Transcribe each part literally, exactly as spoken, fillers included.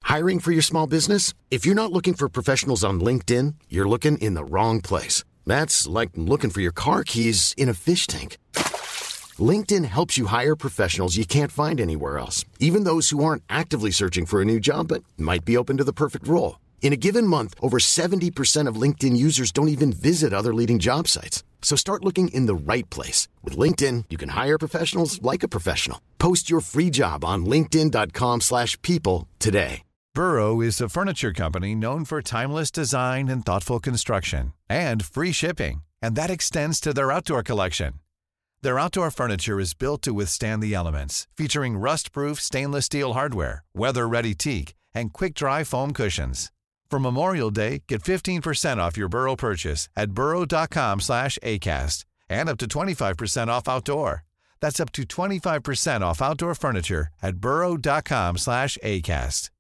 Hiring for your small business? If you're not looking for professionals on LinkedIn, you're looking in the wrong place. That's like looking for your car keys in a fish tank. LinkedIn helps you hire professionals you can't find anywhere else, even those who aren't actively searching for a new job but might be open to the perfect role. In a given month, over seventy percent of LinkedIn users don't even visit other leading job sites. So start looking in the right place. With LinkedIn, you can hire professionals like a professional. Post your free job on linkedin.com slash people today. Burrow is a furniture company known for timeless design and thoughtful construction and free shipping, and that extends to their outdoor collection. Their outdoor furniture is built to withstand the elements, featuring rust-proof stainless steel hardware, weather-ready teak, and quick-dry foam cushions. For Memorial Day, get fifteen percent off your Burrow purchase at burrow.com slash ACAST and up to twenty-five percent off outdoor. That's up to twenty-five percent off outdoor furniture at burrow.com slash ACAST.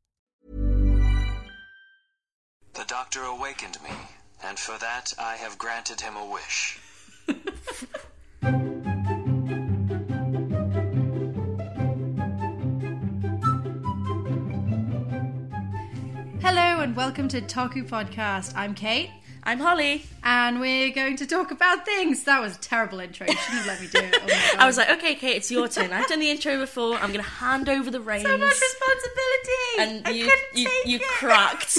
The doctor awakened me, and for that I have granted him a wish. Hello and welcome to Taku Podcast. I'm Kate. I'm Holly. And we're going to talk about things. That was a terrible intro. You shouldn't have let me do it. Oh my God. I was like, okay, Kate, it's your turn. I've done the intro before. I'm going to hand over the reins. So much responsibility. And I you, couldn't you, take you it. cracked.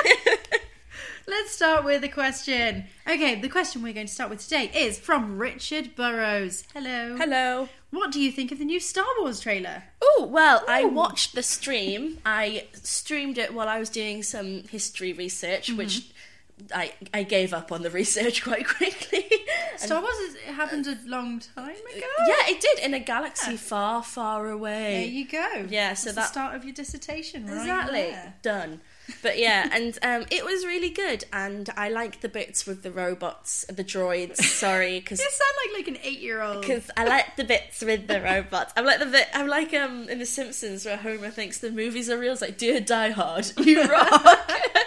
Let's start with a question. Okay, the question we're going to start with today is from Richard Burrows. Hello. Hello. What do you think of the new Star Wars trailer? Oh, well, I Ooh. watched the stream. I streamed it while I was doing some history research, mm-hmm. which I I gave up on the research quite quickly. Star Wars is, it happened a long time ago? Yeah, it did, in a galaxy Yeah. far, far away. There you go. Yeah, so That's that... the start of your dissertation, right? Exactly. There. Done. But yeah, and um, it was really good, and I like the bits with the robots, the droids, sorry, because... You sound like, like an eight-year-old. Because I like the bits with the robots. I'm like the bit, I'm like um in The Simpsons where Homer thinks the movies are real. It's like, dear Die Hard, you rock.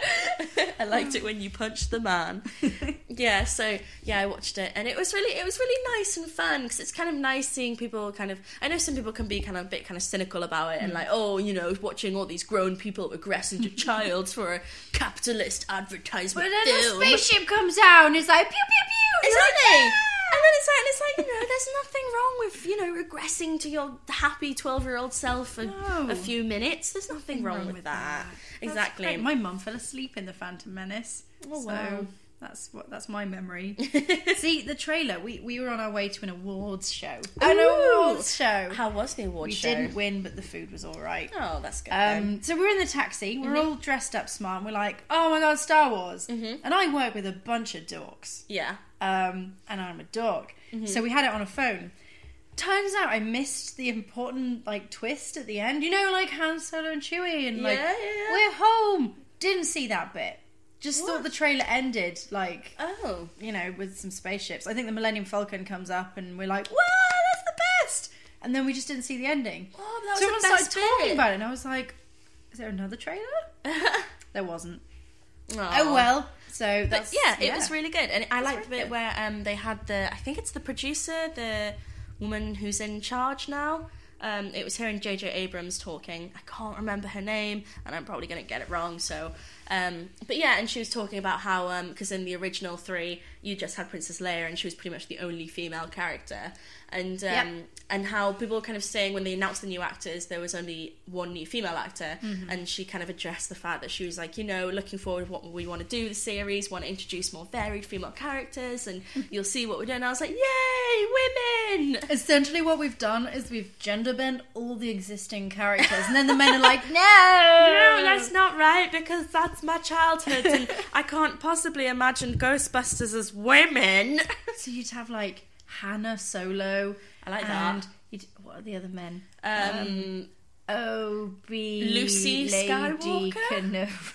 I liked it when you punched the man. Yeah, so yeah, I watched it, and it was really, it was really nice and fun, because it's kind of nice seeing people kind of. I know some people can be kind of a bit kind of cynical about it, and like, oh, you know, watching all these grown people regress into child for a capitalist advertisement. But then film. the spaceship comes out and it's like pew pew pew. Exactly. Like, And then it's like, and it's like, you know, there's nothing wrong with, you know, regressing to your happy twelve-year-old self for No. a few minutes. There's nothing, wrong, wrong with with that. That's Exactly. great. My mum fell asleep in The Phantom Menace. Oh, so wow. That's what. That's my memory. See, the trailer, we, we were on our way to an awards show. Ooh. An awards show. How was the award we show? didn't win, but the food was all right. Oh, that's good. then. Um, so we're in the taxi. We're Mhm. all dressed up smart. And we're like, oh my God, Star Wars. Mhm. And I work with a bunch of dorks. Yeah. Um, and I'm a dork. Mhm. So we had it on a phone. Turns out I missed the important like twist at the end. You know, like Han Solo and Chewie, and like Yeah, yeah, yeah. we're home. Didn't see that bit. Just What? thought the trailer ended like Oh. you know with some spaceships. I think the Millennium Falcon comes up, and we're like, "Wow, that's the best!" And then we just didn't see the ending. Oh, that was so the everyone best started talking bit. about it, and I was like, "Is there another trailer?" There wasn't. Aw. Oh well. So But that's yeah, it was really good, and I liked the really bit good. where um they had the I think it's the producer, the woman who's in charge now. Um, it was her and J J Abrams talking. I can't remember her name, and I'm probably going to get it wrong. So, um, but yeah, and she was talking about how because um, in the original three, you just had Princess Leia, and she was pretty much the only female character, and um, Yep. and how people were kind of saying when they announced the new actors, there was only one new female actor, Mm-hmm. and she kind of addressed the fact that she was like, you know, looking forward to what we want to do with the series, want to introduce more varied female characters, and you'll see what we're doing. And I was like, yay, women! Essentially what we've done is we've gender bent all the existing characters, and then the men are like, no! No, that's not right, because that's my childhood, and I can't possibly imagine Ghostbusters as women. So you'd have like Hannah Solo. I like and that. You'd, what are the other men? Um, Obi Lucy Lady Skywalker? Kenobi.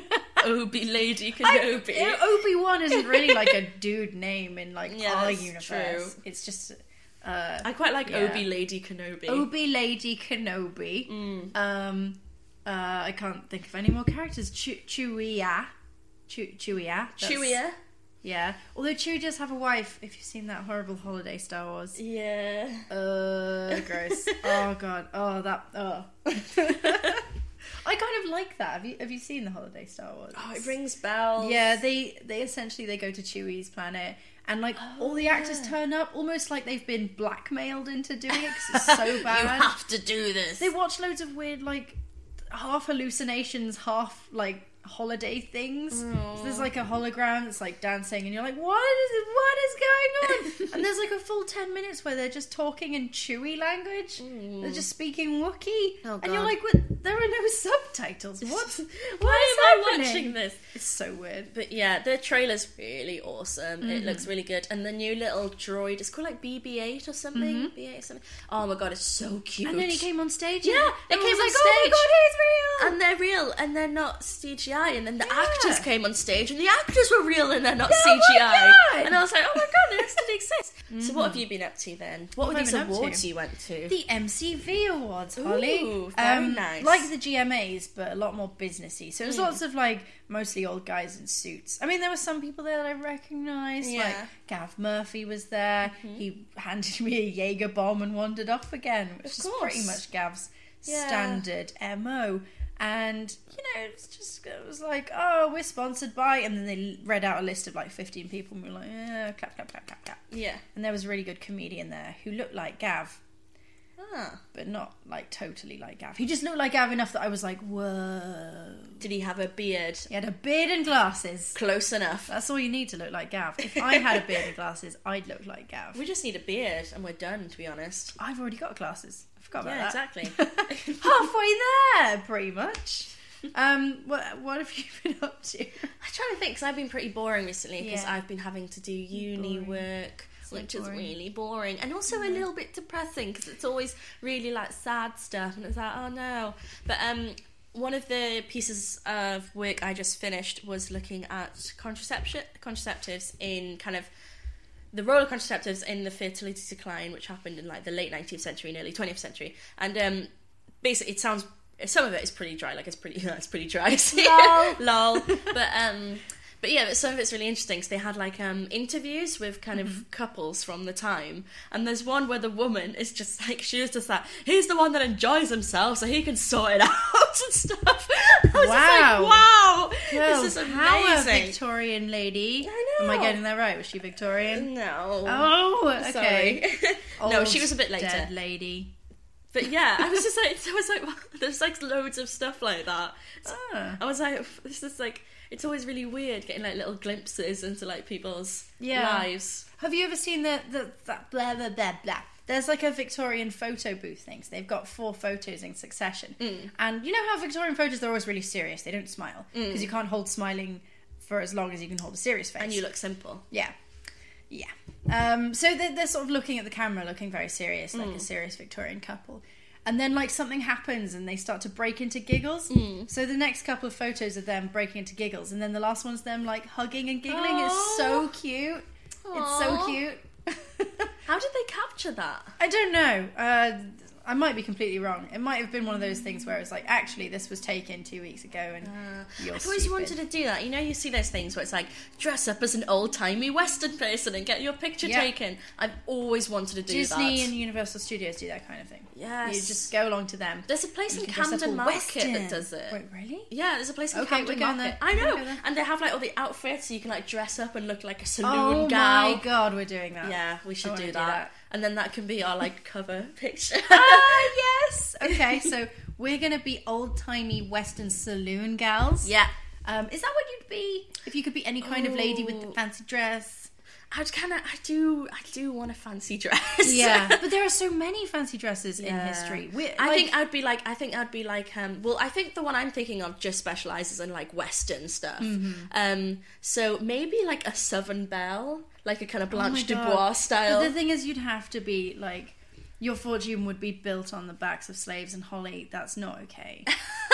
Obi Lady Kenobi. Obi Wan isn't really like a dude name in like Yeah, our that's universe. true. It's just uh, I quite like yeah. Obi Lady Kenobi. Obi Lady Kenobi. Mm. Um, uh, I can't think of any more characters. Chew- Chewie-ya. Chew- Chewie-ya. That's- Chewie. Yeah. Although Chewie does have a wife, if you've seen that horrible holiday Star Wars. Yeah. Uh, gross. Oh, God. Oh, that... Oh. I I kind of like that. Have you have you seen the Holiday Star Wars? Oh, it rings bells. Yeah, they they essentially they go to Chewie's planet, and like Oh, all the actors yeah. turn up, almost like they've been blackmailed into doing it because it's so bad. You have to do this. They watch loads of weird, like, half hallucinations, half, like, holiday things. So there's, like, a hologram that's, like, dancing, and you're like, what is it? What is going on? And there's, like, a full ten minutes where they're just talking in Chewie language. They're just speaking Wookiee. Oh, and you're God. like, what? There are no subtitles. What? What Why is am I happening? watching this? It's so weird. But yeah, the trailer's really awesome. Mm-hmm. It looks really good. And the new little droid, it's called like B B eight or something. B eight or something. Oh my god, it's so cute. Mm-hmm. And then he came on stage. Yeah, and it everyone came was on like, oh my stage. god, he's real. And they're real, and they're not C G I. And then the Yeah. actors came on stage, and the actors were real, and they're not Oh C G I. my God. And I was like, oh my god, this did exist. So what have you been up to then? What were have I these been up to? awards you went to? The M C V Awards, Holly. Um, Ooh, very nice. Like the G M As, but a lot more businessy. So it Mm. was lots of like mostly old guys in suits. I mean, there were some people there that I recognised. Yeah. Like Gav Murphy was there. Mm-hmm. He handed me a Jaeger bomb and wandered off again, which Of is course. pretty much Gav's Yeah. standard M O. And you know, it's just it was like, oh, we're sponsored by, and then they read out a list of like fifteen people, and we were like, yeah, clap, clap, clap, clap, clap. Yeah. And there was a really good comedian there who looked like Gav, Ah. but not like totally like Gav. He just looked like Gav enough that I was like, whoa. Did he have a beard? He had a beard and glasses. Close enough. That's all you need to look like Gav. If I had a beard and glasses, I'd look like Gav. We just need a beard, and we're done, to be honest. I've already got glasses. I forgot about Yeah, that. exactly. Halfway there, pretty much. Um, what what have you been up to? I'm trying to think, because I've been pretty boring recently, because Yeah. I've been having to do uni Boring. work, So which boring. is really boring, and also a little bit depressing, because it's always really like sad stuff, and it's like, oh no. But um, one of the pieces of work I just finished was looking at contraception contraceptives in kind of the role of contraceptives in the fertility decline, which happened in like the late nineteenth century and early twentieth century, and um, basically it sounds. Some of it is pretty dry, like it's pretty, it's pretty dry. Lol. Lol. But um, but yeah, but some of it's really interesting. So they had like um interviews with kind of Mm-hmm. couples from the time, and there's one where the woman is just like, she was just like, he's the one that enjoys himself, so he can sort it out and stuff. I was Wow. just like, wow, this is How a amazing. Victorian lady. I know. Am I getting that right? Was she Victorian? No. Oh, okay. Sorry. no, Old she was a bit later. Dead lady. But yeah, I was just like, I was like, wow, there's like loads of stuff like that. Ah. I was like, this is like, it's always really weird getting like little glimpses into like people's Yeah. lives. Have you ever seen the, the that blah blah blah blah? There's like a Victorian photo booth things. They've got four photos in succession, Mm. and you know how Victorian photos they're always really serious. They don't smile because you can't hold smiling for as long as you can hold a serious face. And you look simple. yeah, yeah. Um, so they're, they're sort of looking at the camera, looking very serious, like a serious Victorian couple. And then, like, something happens and they start to break into giggles. So the next couple of photos of them breaking into giggles, and then the last one's them, like, hugging and giggling. It's so cute. It's so Aw. cute. How did they capture that? I don't know. Uh, I might be completely wrong. It might have been one of those things where it's like, actually, this was taken two weeks ago, and you're I've always stupid. wanted to do that. You know, you see those things where it's like, dress up as an old-timey Western person and get your picture Yeah. taken. I've always wanted to do Disney that. and Universal Studios do that kind of thing. Yes. You just go along to them. There's a place You in can dress up Camden all Market Western. that does it. Wait, really? Yeah, there's a place in Okay, Camden we're going Market. there. I We're know, gonna go there. and they have like all the outfits, so you can like dress up and look like a saloon Oh gal. my god, we're doing that. Yeah, we I should wanna do do that. that. And then that can be our like cover picture. Ah, yes. Okay, so we're gonna be old timey Western saloon gals. Yeah. Um, is that what you'd be if you could be any kind of lady with the Ooh. fancy dress? I'd kind of, I do, I do want a fancy dress. Yeah, but there are so many fancy dresses in Yeah. history. We, I like- think I'd be like, I think I'd be like, um, well, I think the one I'm thinking of just specializes in like Western stuff. Mm-hmm. Um, so maybe like a Southern Belle, like a kind of Oh my Blanche God. Dubois style. But the thing is, you'd have to be like, your fortune would be built on the backs of slaves, and Holly, that's not okay.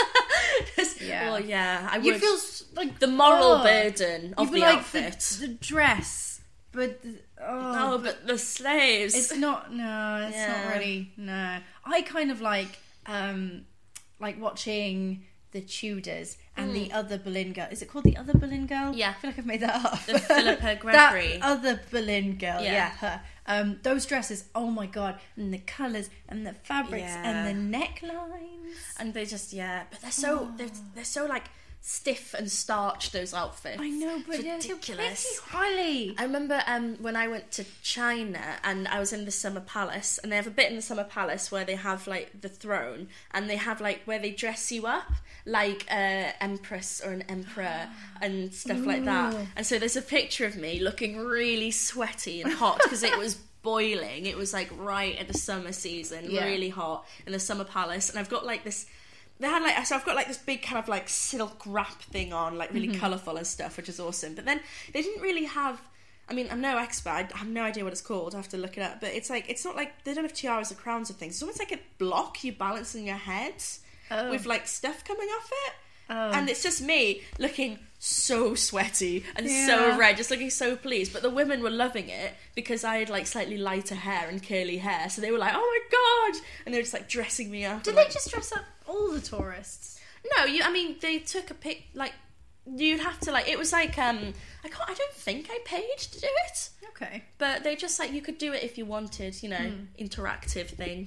Yeah. Well, yeah, I You would feel s- like the moral oh, burden of you'd the be like outfit. The, the dress, but the- oh, oh, but the slaves. it's not. No, it's Yeah. not really. No, I kind of like um like watching the Tudors and the other Boleyn girl. Is it called the other Boleyn girl? Mm. Yeah. I feel like I've made that up. The Philippa Gregory. That other Boleyn girl. Yeah. Yeah, her. Um, those dresses. Oh my god! And the colours and the fabrics Yeah. and the necklines. and they just yeah, but they're so Oh. they're, they're so like stiff and starched, those outfits. I know, but It's yeah, ridiculous. you're pretty, Holly. I remember um, when I went to China and I was in the Summer Palace, and they have a bit in the Summer Palace where they have like the throne, and they have like where they dress you up like a empress or an emperor and stuff like that. And so there's a picture of me looking really sweaty and hot because it was boiling. It was like right at the summer season, Yeah. really hot in the Summer Palace, and I've got like this. They had like so I've got like this big kind of like silk wrap thing on, like really Mm-hmm. colourful and stuff, which is awesome. But then they didn't really have. I mean, I'm no expert. I have no idea what it's called. I have to look it up. But it's like it's not like they don't have tiaras or crowns or things. It's almost like a block you balance in your head Oh. with like stuff coming off it. Oh. And it's just me looking so sweaty and Yeah. so red, just looking so pleased. But the women were loving it because I had like slightly lighter hair and curly hair, so they were like, "Oh my god!" And they were just like dressing me up. Did and, they like, just dress up all the tourists? No, you. I mean, they took a pic. Like, you'd have to like. It was like um. I can't. I don't think I paid to do it, Okay. but they just like you could do it if you wanted. You know, Hmm. interactive thing.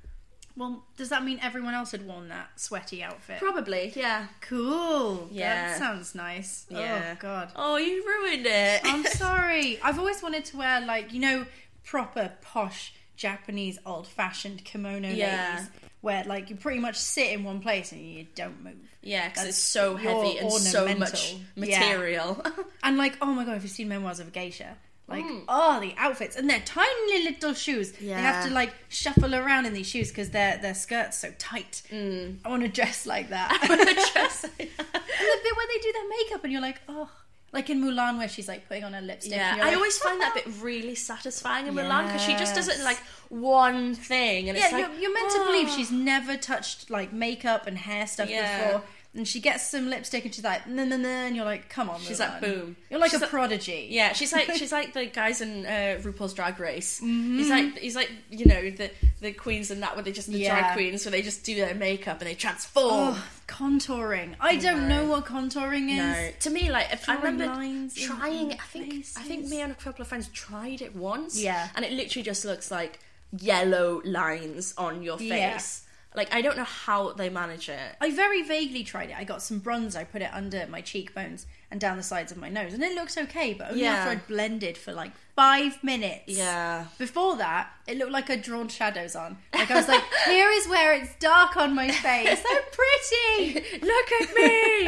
Well, does that mean everyone else had worn that sweaty outfit? Probably, yeah. Cool. Yeah. That sounds nice. Yeah. Oh, God. Oh, you ruined it. I'm sorry. I've always wanted to wear, like, you know, proper posh Japanese old-fashioned kimono Yeah. ladies, where, like, you pretty much sit in one place and you don't move. Yeah, because That's it's so your heavy and so much ornamental. Yeah. material. And, like, oh my God, have you seen Memoirs of a Geisha? Like, Mm. oh, the outfits. And their tiny little shoes. They have Yeah. to, like, shuffle around in these shoes because their, their skirt's so tight. Mm. I want to dress like that. Just- And the bit where they do their makeup and you're like, oh. Like in Mulan where she's like putting on her lipstick. yeah, and you're I like, always find that "Oh." bit really satisfying in Milan because she just does it in Yes. like one thing, and Yeah, it's like you're, you're meant to believe oh. she's never touched like makeup and hair stuff Yeah. before. And she gets some lipstick and she's like, no, no, no. And you're like, come on, She's Mulan. like, boom. You're like She's a like- prodigy. Yeah, she's like she's like the guys in uh, RuPaul's Drag Race. Mm-hmm. He's like he's like you know the the queens and that where they just the Yeah. drag queens where they just do their makeup and they transform. Oh, contouring. I don't know what contouring is. No, to me, like if I Drawing remember lines in trying, I think I think faces. me and a couple of friends tried it once. Yeah. and it literally just looks like yellow lines on your face. Yeah. Like I don't know how they manage it. I very vaguely tried it. I got some bronze, I put it under my cheekbones and down the sides of my nose, and it looks okay, but only Yeah. after I'd blended for like five minutes. Yeah. Before that, it looked like I'd drawn shadows on. Like I was like, here is where it's dark on my face. So pretty! Look at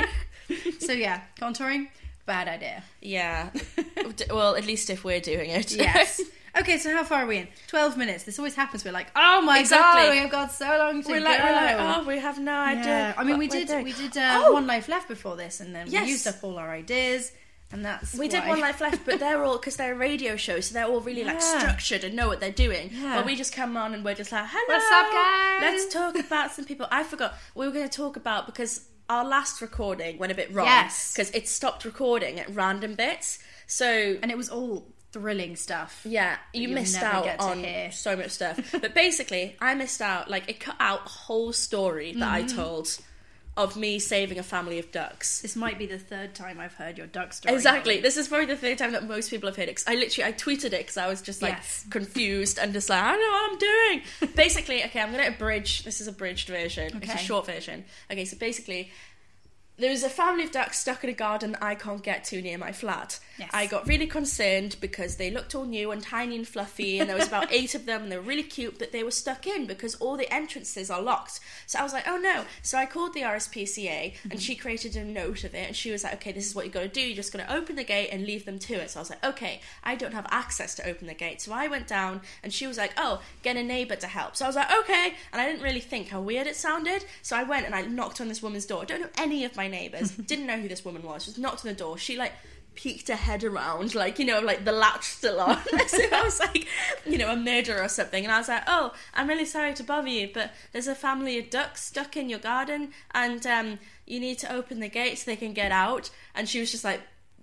me. So yeah, contouring, bad idea. Yeah. D- well, at least if we're doing it. Yes. Okay, so how far are we in? Twelve minutes. This always happens. We're like, oh my Exactly. god, we have got so long to we're go. like we're like oh we have no idea. Yeah. I mean, what we we're did doing. we did uh, Oh! One Life Left before this, and then Yes. we used up all our ideas, and that's We did why. One Life Left, but they're all because they're a radio show, so they're all really like Yeah. structured and know what they're doing. Yeah. But we just come on and we're just like, hello, What's up, guys? Let's talk about some people. I forgot we were going to talk about because our last recording went a bit wrong. Yes. because it stopped recording at random bits. So and it was all thrilling stuff. yeah, you you'll missed never out get to on hear. so much stuff. But basically, I missed out. Like it cut out a whole story that I Mm-hmm. told of me saving a family of ducks. This might be the third time I've heard your duck story. Exactly. Holly. This is probably the third time that most people have heard it. 'Cause I literally, I tweeted it because I was just like Yes. confused and just like, I don't know what I'm doing. Basically, okay, I'm going to abridge. This is a abridged version. It's a Okay. short version. Okay, so basically, there was a family of ducks stuck in a garden that I can't get to near my flat. Yes. I got really concerned because they looked all new and tiny and fluffy, and there was about eight of them, and they were really cute, but they were stuck in because all the entrances are locked. So I was like, oh no. So I called the R S P C A, and she created a note of it, and she was like, okay, this is what you got to do. You're just going to open the gate and leave them to it. So I was like, okay, I don't have access to open the gate. So I went down, and she was like, oh, get a neighbour to help. So I was like, okay. And I didn't really think how weird it sounded. So I went and I knocked on this woman's door. I don't know any of my neighbours. Didn't know who this woman was. Just knocked on the door. She like peeked her head around, like, you know, like the latch still on. So I was like, you know, a murderer or something. And I was like, oh, I'm really sorry to bother you, but there's a family of ducks stuck in your garden, and um, you need to open the gate so they can get out. And she was just like,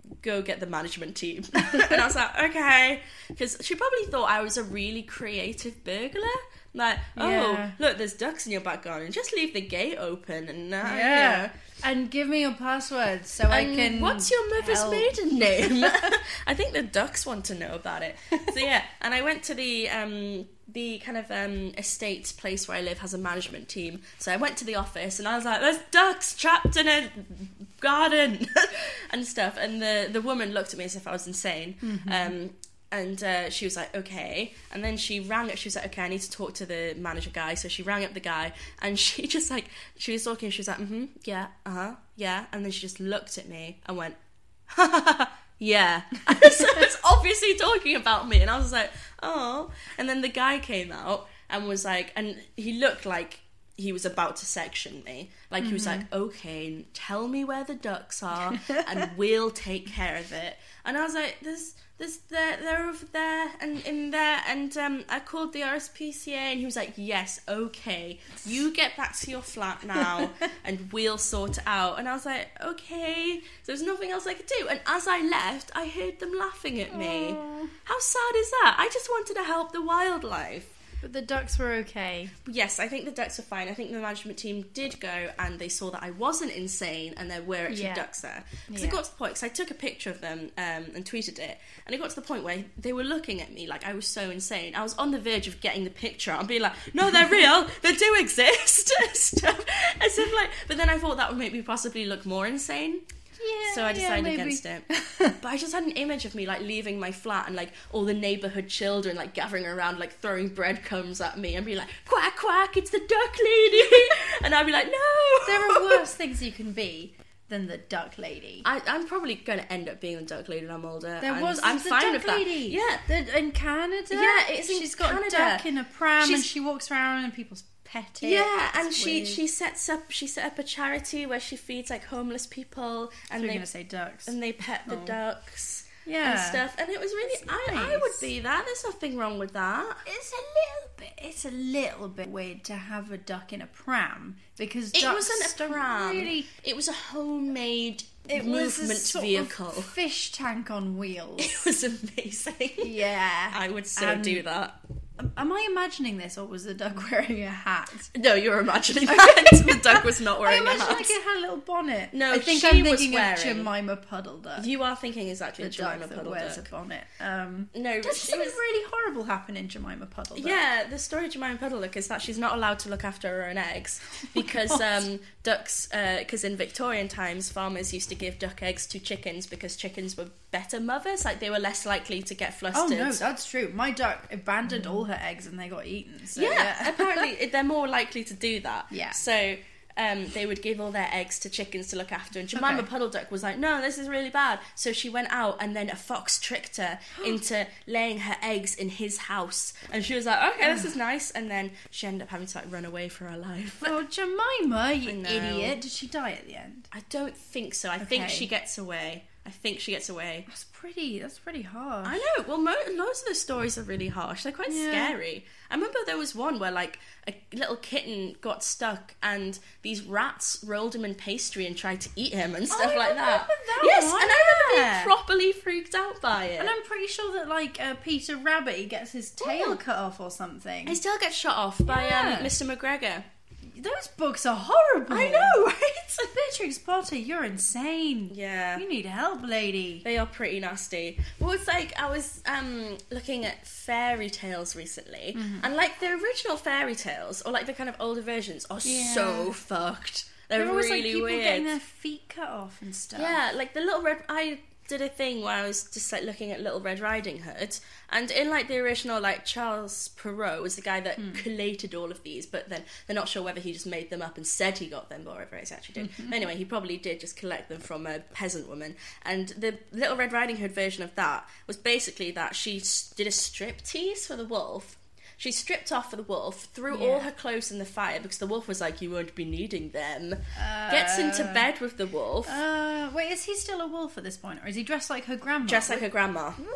go get the management team. And I was like, okay. Because she probably thought I was a really creative burglar. Like, oh, Yeah. look, there's ducks in your back garden. Just leave the gate open and, uh, Yeah. you know. And give me your password so I And can. what's your mother's help. maiden name? I think the ducks want to know about it. So yeah, and I went to the um the kind of um estate place where I live has a management team. So I went to the office and I was like, "There's ducks trapped in a garden," and stuff. And the the woman looked at me as if I was insane. Mm-hmm. Um. And uh, she was like, okay. And then she rang it. She was like, okay, I need to talk to the manager guy. So she rang up the guy. And she just like, she was talking. She was like, mm-hmm, yeah, uh-huh, yeah. And then she just looked at me and went, ha, ha, ha, yeah. So it's obviously talking about me. And I was like, oh. And then the guy came out and was like, and he looked like he was about to section me. Like, he was like, okay, tell me where the ducks are and we'll take care of it. And I was like, there's... There's, they're, they're over there and in there, and um, I called the R S P C A, and he was like, yes, okay, you get back to your flat now and we'll sort it out. And I was like, okay. So there's nothing else I could do. And as I left, I heard them laughing at me. Aww. How sad is that? I just wanted to help the wildlife. But the ducks were okay. Yes, I think the ducks were fine. I think the management team did go and they saw that I wasn't insane and there were actually Yeah. ducks there. Because Yeah. it got to the point, because I took a picture of them um, and tweeted it, and it got to the point where they were looking at me like I was so insane. I was on the verge of getting the picture out and being like, no, they're real, they do exist. Stuff. As if like, but then I thought that would make me possibly look more insane. Yeah. So I decided yeah, against it. But I just had an image of me like leaving my flat and like all the neighbourhood children like gathering around like throwing breadcrumbs at me and be like, quack quack, it's the duck lady. And I'd be like, no. There are worse things you can be than the duck lady. I, I'm probably going to end up being the duck lady when I'm older. There and was I'm the fine duck with that. lady. Yeah. The, in Canada. Yeah, it's in she's got Canada. a duck in a pram and She's- she walks around and people's pet it. Yeah, and It's she weird. she sets up she set up a charity where she feeds like homeless people I and thought you were they going to say ducks. and they pet the Oh. ducks Yeah. and stuff. And it was really It's I, I nice. would be that. There's nothing wrong with that. It's a little bit. It's a little bit weird to have a duck in a pram because It ducks wasn't a don't pram. Really, It was a homemade it was a movement sort vehicle. of fish tank on wheels. It was amazing. Yeah, I would so Um, do that. Am I imagining this, or was the duck wearing a hat? No, you're imagining that. The duck was not I wearing a imagine hat. like it had a little bonnet. No, I think she I'm was thinking of wearing- Jemima Puddle Duck. You are thinking exactly the of Jemima duck that Puddle wears Duck. a bonnet. Um, No, but does she something was- really horrible happen in Jemima Puddle Duck? Yeah, the story of Jemima Puddle Duck is that she's not allowed to look after her own eggs because God. um, ducks, because in Victorian times, farmers used to give duck eggs to chickens because chickens were better mothers, like they were less likely to get Oh flustered. no, that's true. My duck abandoned all her eggs and they got eaten. So, yeah, yeah. apparently they're more likely to do that. Yeah. So um, they would give all their eggs to chickens to look after. And Jemima Okay. Puddle Duck was like, no, this is really bad. So she went out and then a fox tricked her into laying her eggs in his house. And she was like, okay, this is nice. And then she ended up having to like run away for her life. Oh, Jemima, you know. idiot! Did she die at the end? I don't think so. I think Okay. she gets away. I think she gets away. That's pretty. That's pretty harsh. I know. Well, mo- most of the stories are really harsh. They're quite Yeah. scary. I remember there was one where like a little kitten got stuck and these rats rolled him in pastry and tried to eat him and stuff I like that. remember that Yes, one, and I remember yeah. being properly freaked out by it. And I'm pretty sure that like uh, Peter Rabbit, he gets his tail Ooh. cut off or something. He still gets shot off by Yeah. um, Mister McGregor. Those books are horrible. I know, right? Beatrix Potter, you're insane. Yeah. You need help, lady. They are pretty nasty. Well, it's like I was um, looking at fairy tales recently, and like the original fairy tales, or like the kind of older versions, are Yeah. so fucked. They're, There are always really like people weird. getting their feet cut off and stuff. Yeah, like the Little Red. I did a thing where I was just like looking at Little Red Riding Hood, and in like the original, like Charles Perrault was the guy that collated all of these, but then they're not sure whether he just made them up and said he got them, or whatever he actually did. But anyway, he probably did just collect them from a peasant woman. And the Little Red Riding Hood version of that was basically that she s- did a striptease for the wolf. She stripped off for the wolf, threw Yeah. all her clothes in the fire because the wolf was like, you won't be needing them. Gets into bed with the wolf. Uh, wait, is he still a wolf at this point, or is he dressed like her grandma? Dressed like her grandma. What?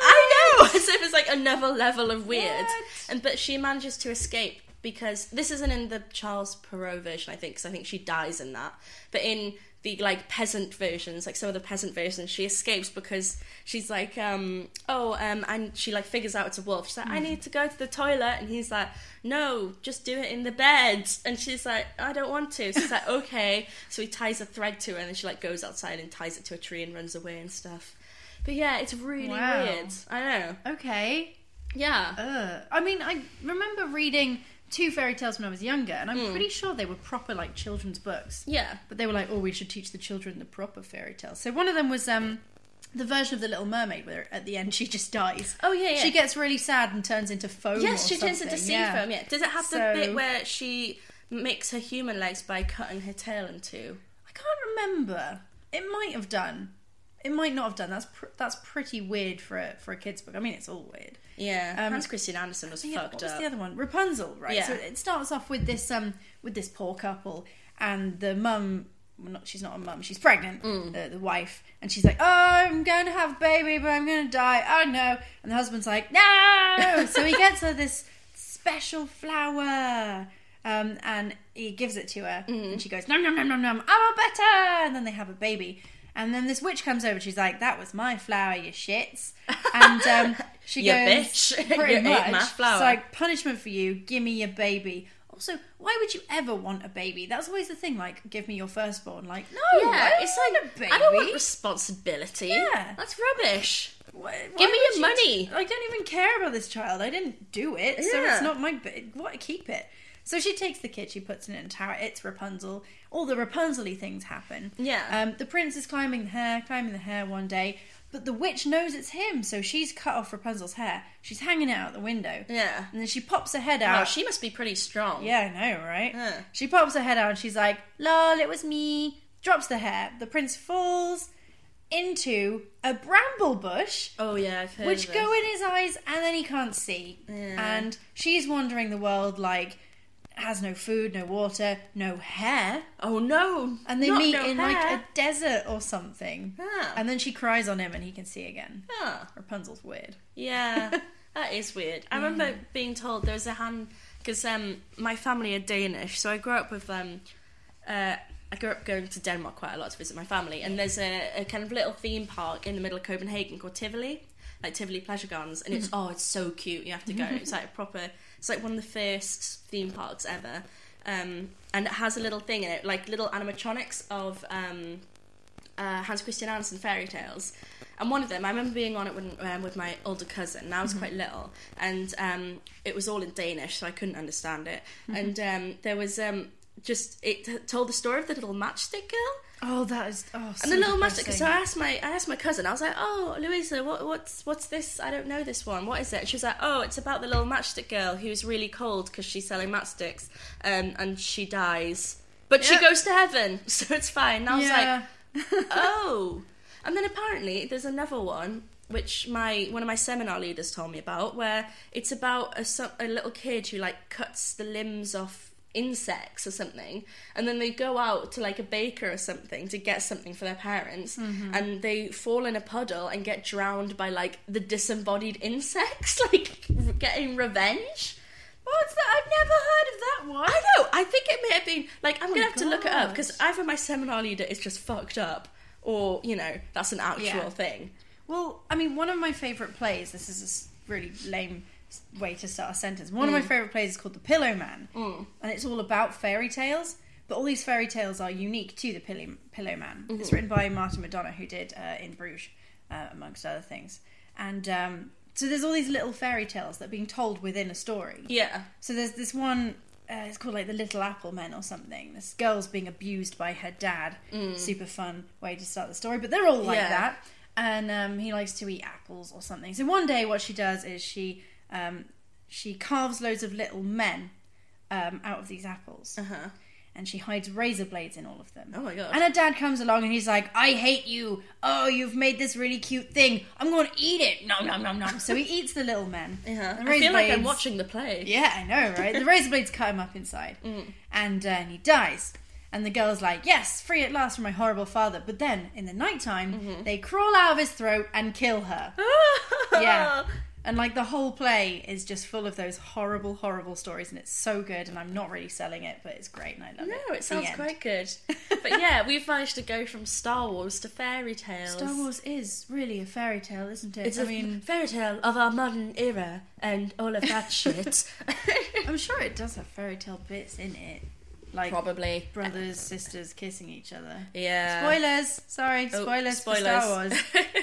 I know! As if it's like another level of weird. What? And But she manages to escape because this isn't in the Charles Perrault version, I think, because I think she dies in that. But in the like peasant versions, like some of the peasant versions, she escapes because she's like, um, oh, um, and she like figures out it's a wolf. She's like, I need to go to the toilet, and he's like, no, just do it in the bed. And she's like, I don't want to. So she's like, okay. So he ties a thread to her, and then she like goes outside and ties it to a tree and runs away and stuff. But yeah, it's really Wow. weird. I know. Okay. Yeah. Ugh. I mean, I remember reading two fairy tales when I was younger, and I'm pretty sure they were proper like children's books. Yeah. But they were like, oh, we should teach the children the proper fairy tales. So one of them was um, the version of the Little Mermaid where at the end she just dies. Oh, yeah, yeah. She gets really sad and turns into foam. Yes, or she turns something. into sea yeah. foam, yeah. Does it have the So- bit where she makes her human legs by cutting her tail in two? I can't remember. It might have done. It might not have done. That's pr- that's pretty weird for a for a kids book. I mean, it's all weird. Yeah. Um, Hans Christian Andersen was Yeah, fucked what was up. the other one? Rapunzel, right? Yeah. So it starts off with this um with this poor couple, and the mum, well, not she's not a mum, she's pregnant, Mm. the, the wife, and she's like, oh, I'm going to have a baby, but I'm going to die. Oh no! And the husband's like, no! So he gets her this special flower. Um, and he gives it to her, Mm-hmm. and she goes, nom, nom, nom, nom, nom, I want better! And then they have a baby. And then this witch comes over, and she's like, that was my flower, you shits. And um, she You goes, bitch. pretty You ate much, my flower. it's like, punishment for you, give me your baby. Also, why would you ever want a baby? That's always the thing, like, give me your firstborn. Like, no, Yeah, I don't it's want like, a baby. I don't want responsibility. Yeah. That's rubbish. Why- why Give me would your you money. I don't even care about this child. I didn't do it, so Yeah. it's not my bit. What? Keep it. So she takes the kid, she puts it in a tower. It's Rapunzel. All the Rapunzel-y things happen. Yeah. Um, the prince is climbing the hair, climbing the hair one day, but the witch knows it's him, so she's cut off Rapunzel's hair. She's hanging it out the window. Yeah. And then she pops her head out. Wow, she must be pretty strong. Yeah, I know, right? Yeah. She pops her head out and she's like, lol, it was me. Drops the hair. The prince falls into a bramble bush, Oh, yeah, I've heard which of go this. in his eyes, and then he can't see. Yeah. And she's wandering the world like, has no food, no water, no hair. Oh, no. And they Not meet no in hair. like a desert or something. Ah. And then she cries on him and he can see again. Ah. Rapunzel's weird. Yeah, that is weird. I remember being told there was a hand because um, my family are Danish, so I grew up with um, uh, I grew up going to Denmark quite a lot to visit my family, and there's a, a kind of little theme park in the middle of Copenhagen called Tivoli, like Tivoli Pleasure Gardens, and it's oh, it's so cute. You have to go. It's like a proper. It's like one of the first theme parks ever, um, and it has a little thing in it, like little animatronics of. Um, Uh, Hans Christian Andersen fairy tales, and one of them I remember being on it when, um, with my older cousin, and I was quite little, and um, it was all in Danish, so I couldn't understand it. And um, there was um, just it t- told the story of the little matchstick girl, Oh, that is. Oh, so and the little matchstick. depressing. So I asked my I asked my cousin. I was like, "Oh, Louisa, what, what's what's this? I don't know this one. What is it?" And she was like, "Oh, it's about the little matchstick girl who's really cold because she's selling matchsticks, um, and she dies, but she Yep. goes to heaven, so it's fine." And I was like. Yeah. Oh, and then apparently there's another one which my one of my seminar leaders told me about, where it's about a, so- a little kid who like cuts the limbs off insects or something, and then they go out to like a baker or something to get something for their parents, and they fall in a puddle and get drowned by like the disembodied insects, like getting revenge. What's that? I've never heard of that one. I know. I think it may have been like I'm Oh gonna my have to look it up because God. either my seminar leader is just fucked up, or you know that's an actual Yeah. thing. Well, I mean, one of my favourite plays, this is a s- really lame s- way to start a sentence. One of my favourite plays is called The Pillow Man. And it's all about fairy tales, but all these fairy tales are unique to The Pillow, Pillow Man. It's written by Martin McDonagh, who did uh, In Bruges, uh, amongst other things. And um, so there's all these little fairy tales that are being told within a story. Yeah. So there's this one, uh, it's called like The Little Apple Men or something. This girl's being abused by her dad. Super fun way to start the story, but they're all like Yeah. that. And um, he likes to eat apples or something. So one day what she does is she um, she carves loads of little men um, out of these apples. Uh-huh. And she hides razor blades in all of them. Oh my God. And her dad comes along and he's like, I hate you. Oh, you've made this really cute thing. I'm going to eat it. Nom, nom, nom, nom. So he eats the little men. Yeah. The I razor feel like I'm blades- watching the play. Yeah, I know, right? The razor blades cut him up inside. And, uh, and he dies. And the girl's like, yes, free at last from my horrible father. But then, in the nighttime, they crawl out of his throat and kill her. Yeah. And like the whole play is just full of those horrible, horrible stories, and it's so good. And I'm not really selling it, but it's great, and I love No, it. it The sounds end. quite good. But yeah, we've managed to go from Star Wars to fairy tales. Star Wars is really a fairy tale, isn't it? It's I a mean, fairy tale of our modern era and all of that shit. I'm sure it does have fairy tale bits in it, like Probably. brothers, sisters kissing each other. Yeah. Spoilers. Sorry, Oh, spoilers, for spoilers. Star Wars.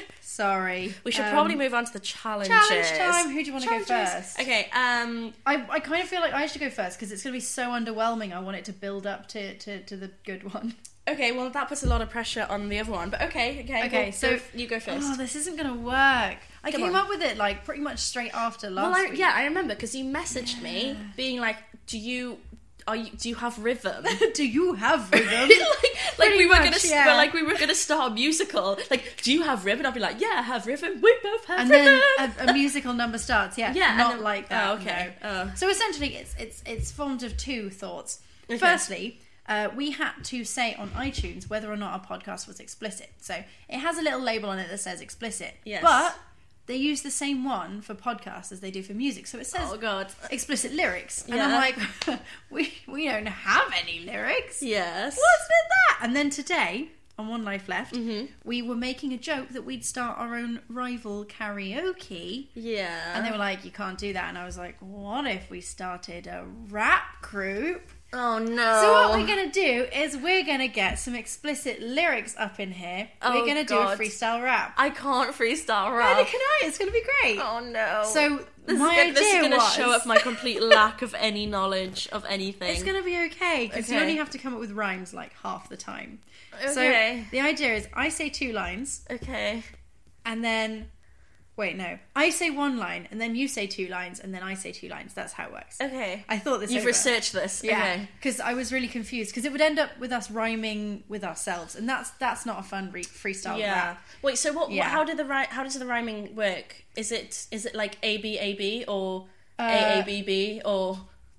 Sorry. We should Um, probably move on to the challenges. challenge time. Who do you want to go Challenges. first? Okay, um... I, I kind of feel like I should go first because it's going to be so underwhelming. I want it to build up to, to, to the good one. Okay, well, that puts a lot of pressure on the other one. But okay, okay. Okay, go- so go- you go first. Oh, this isn't going to work. I Come came on. up with it like pretty much straight after last well, I, week. yeah, I remember because you messaged me being like, "Do you, are you, do you have rhythm?" Do you have rhythm? like, like Pretty we were much, gonna, s- yeah. well, like we were gonna start a musical. Like, do you have rhythm? I'll be like, "Yeah, I have rhythm. We both have and rhythm." then a, a musical number starts. Yeah, Yeah, and not then- like that. oh, okay. no. Oh. So essentially, it's it's it's formed of two thoughts. Okay. Firstly, uh, we had to say on iTunes whether or not our podcast was explicit. So it has a little label on it that says explicit. Yes. But they use the same one for podcasts as they do for music. So it says Oh god. explicit lyrics, and Yeah. I'm like, we we don't have any lyrics. Yes. What's with that? And then today, on One Life Left, Mm-hmm. we were making a joke that we'd start our own rival karaoke. Yeah. And they were like, you can't do that. And I was like, what if we started a rap group? Oh no. So what we're going to do is we're going to get some explicit lyrics up in here. Oh, we're going to do God. a freestyle rap. I can't freestyle rap. Neither can I. It's going to be great. Oh no. So this my is gonna, this is idea gonna was... show up my complete lack of any knowledge of anything. It's going to be okay, because you Okay. only have to come up with rhymes like half the time. Okay. So the idea is I say two lines, Okay. and then... Wait, no. I say one line, and then you say two lines, and then I say two lines. That's how it works. Okay. I thought this You've over. researched this. Yeah, Okay. because I was really confused, because it would end up with us rhyming with ourselves, and that's that's not a fun re- freestyle Yeah. rap. Wait. So what? Yeah. what how did the ri- How does the rhyming work? Is it is it like A B A B or Uh, A A B B or?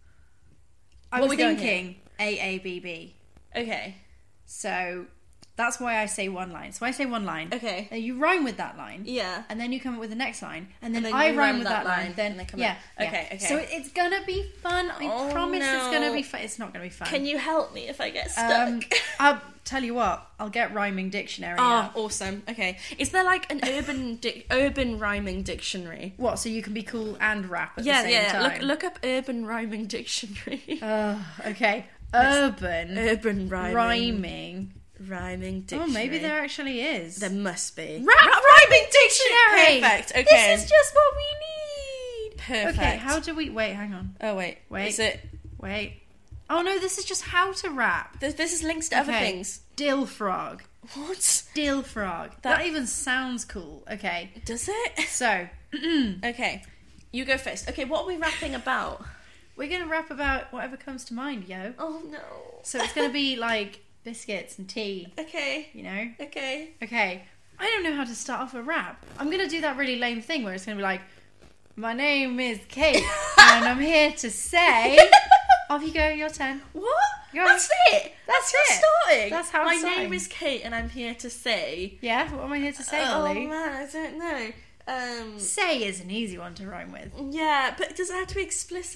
I What was we going thinking A A B B. Okay. So that's why I say one line. So I say one line. Okay. Then you rhyme with that line. Yeah. And then you come up with the next line, and then, then I you rhyme with that, line. line, Then and then come yeah, up- yeah. Okay, okay. So it's gonna be fun. I Oh, promise it's gonna no. be fun. It's not gonna be fun. Can you help me if I get stuck? Um, I'll tell you what. I'll get rhyming dictionary. Oh, out. awesome. Okay. Is there like an urban di- urban rhyming dictionary? What? So you can be cool and rap at Yeah, the same yeah. time. Look look up urban rhyming dictionary. Oh, okay. Urban urban rhyming rhyming. rhyming Oh, dictionary. maybe there actually is. There must be. Rap rhyming dictionary. Perfect. Okay. This is just what we need. Perfect. Okay. How do we? Wait. Hang on. Oh wait. Wait. Is it? Wait. Oh no, this is just how to rap. This, this is links to other Okay. things. Dill frog. What? Dill frog. That- That even sounds cool. Okay. Does it? So Okay. You go first. Okay. What are we rapping about? we're gonna rap about whatever comes to mind, yo. Oh no. So it's gonna be like biscuits and tea. Okay. You know. Okay. Okay, I don't know how to start off a rap. I'm going to do that really lame thing where it's going to be like, my name is Kate, and I'm here to say... Off you go, your turn. What? Go on. That's it. That's That's it. your starting. That's how My it's name starting. is Kate, and I'm here to say. Yeah, what am I here to say, oh Ollie? man, I don't know. Um. Say is an easy one to rhyme with. Yeah, but does it have to be explicit?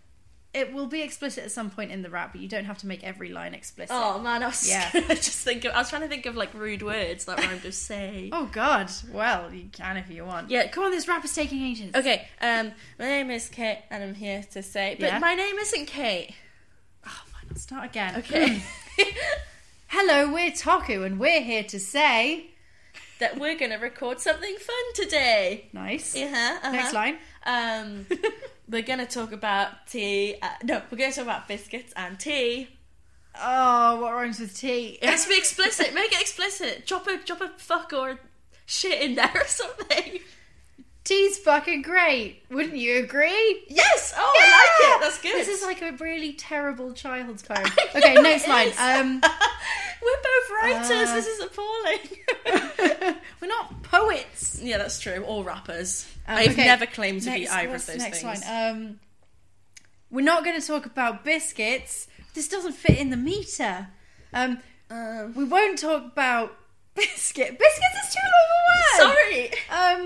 It will be explicit at some point in the rap, but you don't have to make every line explicit. Oh man, I was Yeah. just thinking. I was trying to think of like rude words that rhymed with say. Oh, God. Well, you can if you want. Yeah. Come on, this rap is taking ages. Okay. Um. My name is Kate, and I'm here to say. But Yeah. my name isn't Kate. Oh, fine, I'll start again. Okay. Hello, we're Toku, and we're here to say... That we're gonna record something fun today. Nice. Yeah. Uh-huh. Next line. Um. We're gonna talk about tea. Uh, no, we're gonna talk about biscuits and tea. Oh, what rhymes with tea? It has to be explicit. Make it explicit. Drop a drop a fuck or shit in there or something. Tea's fucking great. Wouldn't you agree? Yes. Oh, Yeah! I like it. That's good. This is like a really terrible child's poem. I Okay, know next it line. is. Um, We're both writers. Uh, This is appalling. we're not poets. Yeah, that's true. Or rappers. Um, I've okay, never claimed to next, be either what's of the those next things. line? Um, we're not going to talk about biscuits. This doesn't fit in the meter. Um, Um, we won't talk about biscuit. Biscuits is too long a word. sorry. Um,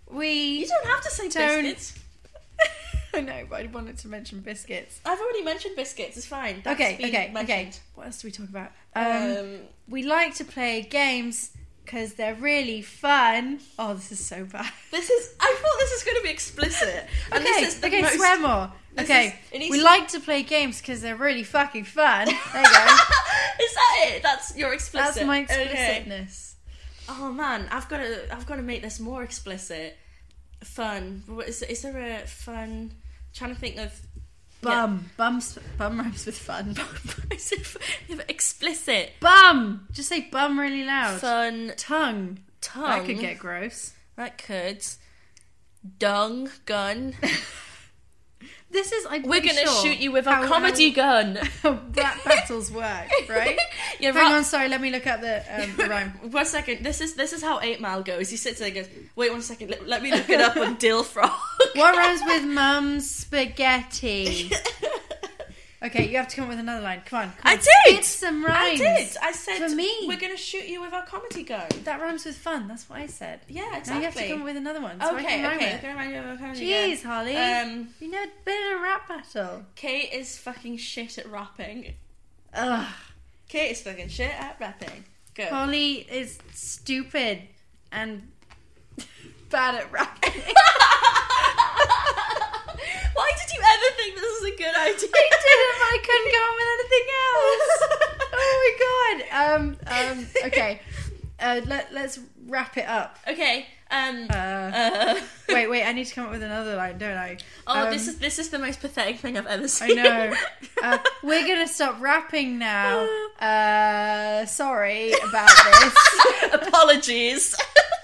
we You don't have to say don't- biscuits. I know, but I wanted to mention biscuits. I've already mentioned biscuits. It's fine. That's Okay, been okay, mentioned. okay. What else do we talk about? Um, Um, we like to play games because they're really fun. Oh, this is so bad. this is. I thought this was going to be explicit. And Okay, this is the okay, most, swear more. this Okay, is- it needs we to- like to play games because they're really fucking fun. There you go. Is that it? That's your explicit. That's my Okay. explicitness. Oh man, I've got to. I've got to make this more explicit. Fun. What is, is there a fun? Trying to think of. Bum. Bums, bum rhymes with fun. Is it f- yeah, but explicit? Bum! Just say bum really loud. Fun. Tongue. Tongue. That could get gross. That could. Dung gun. This is, I'm We're pretty gonna sure shoot you with a how- comedy gun. how rap battles work, right? Yeah, Hang rap- on, sorry, let me look up the, um, the rhyme. One second. This is this is how Eight Mile goes. He sits there and goes, "Wait one second. Let, let me look it up on Dill Frog." What rhymes with mum's spaghetti? Okay, you have to come up with another line. Come on, come I on. did. Spit some I rhymes. did. I said For me. we're gonna shoot you with our comedy gun. That rhymes with fun. That's what I said. Yeah, exactly. Now you have to come up with another one. So I Okay, can rhyme okay. it. I'm gonna remind you of our comedy Jeez, gun. Holly. Um, you know, been in a rap battle. Kate is fucking shit at rapping. Ugh. Kate is fucking shit at rapping. Go. Holly is stupid and bad at rapping. Why did you ever think this was a good idea? I didn't, but I couldn't come up with anything else. Oh my god. Um. Um. Okay. Uh. Let Let's wrap it up. Okay. Um. Uh. uh, Wait. Wait. I need to come up with another line, don't I? oh, Um, this is this is the most pathetic thing I've ever I seen. know. Uh, we're gonna stop rapping now. Uh. Sorry about this. Apologies.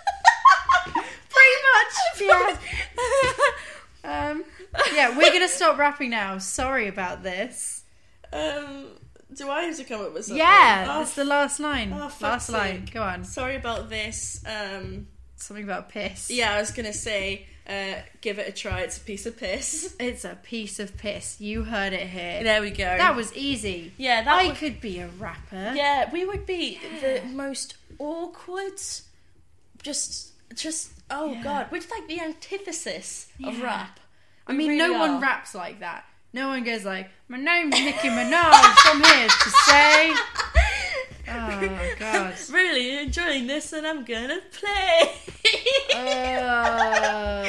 Pretty much. Yeah. Um. Yeah. We're gonna stop rapping now. Sorry about this. Um. Do I have to come up with something? Yeah. Oh, That's the last line. oh, fuck's last line. sake. Go on. Sorry about this. Um. Something about piss. Yeah, I was gonna say, uh, give it a try. It's a piece of piss. It's a piece of piss. You heard it here. There we go. That was easy. Yeah, that I was- could be a rapper. Yeah, we would be the most awkward. Just, just. Oh Yeah. god, we're like the antithesis of Yeah. rap. I We mean, really no one are. raps like that. No one goes like, my name's Nicki Minaj. I'm here to say. Oh, God. Really enjoying this, and I'm gonna play. Uh,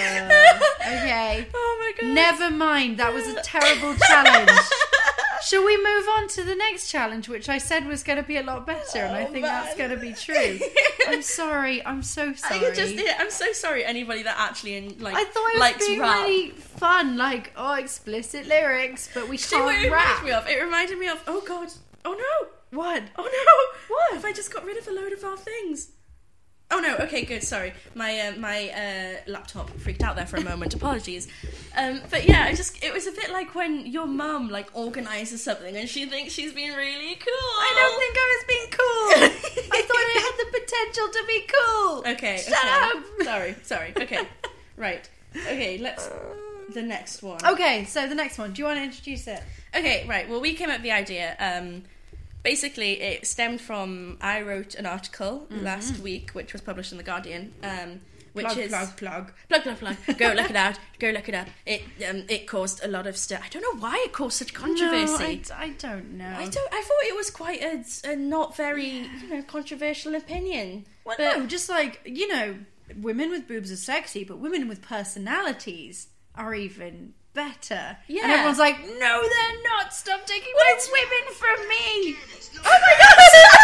okay. Oh my god. Never mind. That was a terrible challenge. Shall we move on to the next challenge, which I said was going to be a lot better, and I Oh, think man. that's going to be true. I'm sorry. I'm so I sorry. could just, yeah, I'm so sorry. Anybody that actually in, like I thought it was likes being rap. really fun, like, oh, explicit lyrics, but we See what can't it rap. reminded me of? It reminded me of. Oh god. Oh no. What? Oh no. What? Have I just got rid of a load of our things? Oh no. Okay, good. Sorry, my uh, my uh, laptop freaked out there for a moment. Apologies. Um, but yeah, I just it was a bit like when your mum like organises something and she thinks she's been really cool. I don't think I was being cool. I thought I had the potential to be cool. Okay. Shut okay. up. Sorry. Sorry. Okay. Right. Okay. Let's the next one. Okay, so the next one. Do you want to introduce it? Okay, right. Well, we came up with the idea. Um, basically, it stemmed from I wrote an article last week, which was published in the Guardian. Um, which Plug, is plug, plug. plug, plug, plug. Go look it out. Go look it up. It um, it caused a lot of stuff. I don't know why it caused such controversy. No, I, I don't know. I don't. I thought it was quite a, a not very you know controversial opinion. Well, but no, just like, you know, women with boobs are sexy, but women with personalities are even better. Yeah. And everyone's like, no, they're not. Stop taking my women from me. oh my god!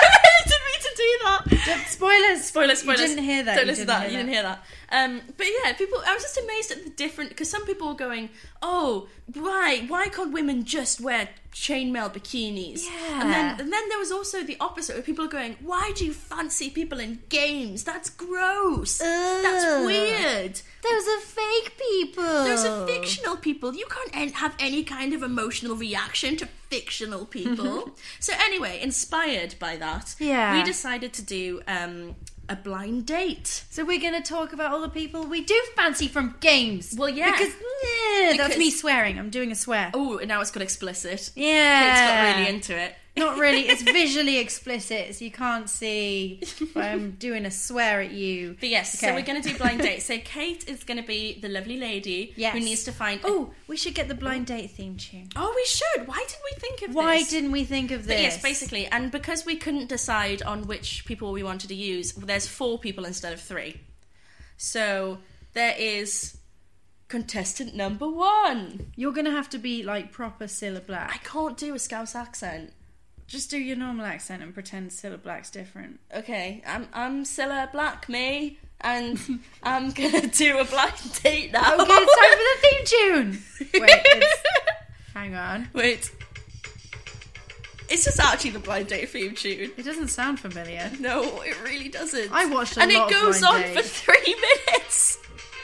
I didn't mean to do that. Spoilers. Spoilers, spoilers. You didn't hear that. Don't You listen to didn't that. hear You didn't hear that. Um, but yeah, people. I was just amazed at the different because some people were going, "Oh, why? Why can't women just wear chainmail bikinis?" Yeah. And then, and then there was also the opposite, where people are going, "Why do you fancy people in games? That's gross. That's Ugh. weird. Those are fake people. Those are fictional people. You can't en- have any kind of emotional reaction to fictional people." So anyway, inspired by that, Yeah. we decided to do um, a blind date. So we're going to talk about all the people we do fancy from games. Well, yeah. Because, yeah, that's Because- me swearing. I'm doing a swear. Oh, now it's got explicit. Yeah. Kate's got really into it. Not really. It's visually explicit, so you can't see if I'm doing a swear at you. But yes, Okay. so we're going to do blind date. So Kate is going to be the lovely lady Yes. who needs to find... Oh, we should get the blind date theme tune. Oh, we should. Why did we think of Why this? didn't we think of this? But yes, basically. And because we couldn't decide on which people we wanted to use, there's four people instead of three. So there is contestant number one. You're going to have to be like proper Cilla Black. I can't do a Scouse accent. Just do your normal accent and pretend Cilla Black's different. Okay, I'm I'm Cilla Black, me, and I'm gonna do a blind date now. Okay, it's time for the theme tune. Wait, it's... hang on. Wait. It's just actually the blind date theme tune. It doesn't sound familiar. No, it really doesn't. I watched a and lot it of goes blind on for dates. three minutes.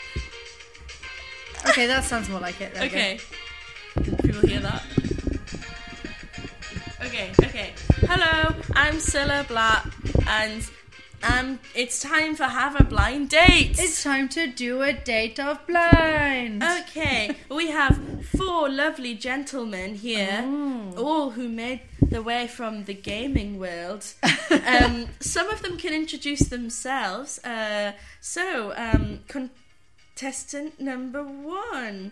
Okay, that sounds more like it. There we go. Okay. Can people hear that? Okay, okay. Hello, I'm Cilla Black, and um, it's time for Have a Blind Date. It's time to do a date of blind. Okay, we have four lovely gentlemen here, Oh. all who made the way from the gaming world. um, some of them can introduce themselves. Uh, so, um, contestant number one.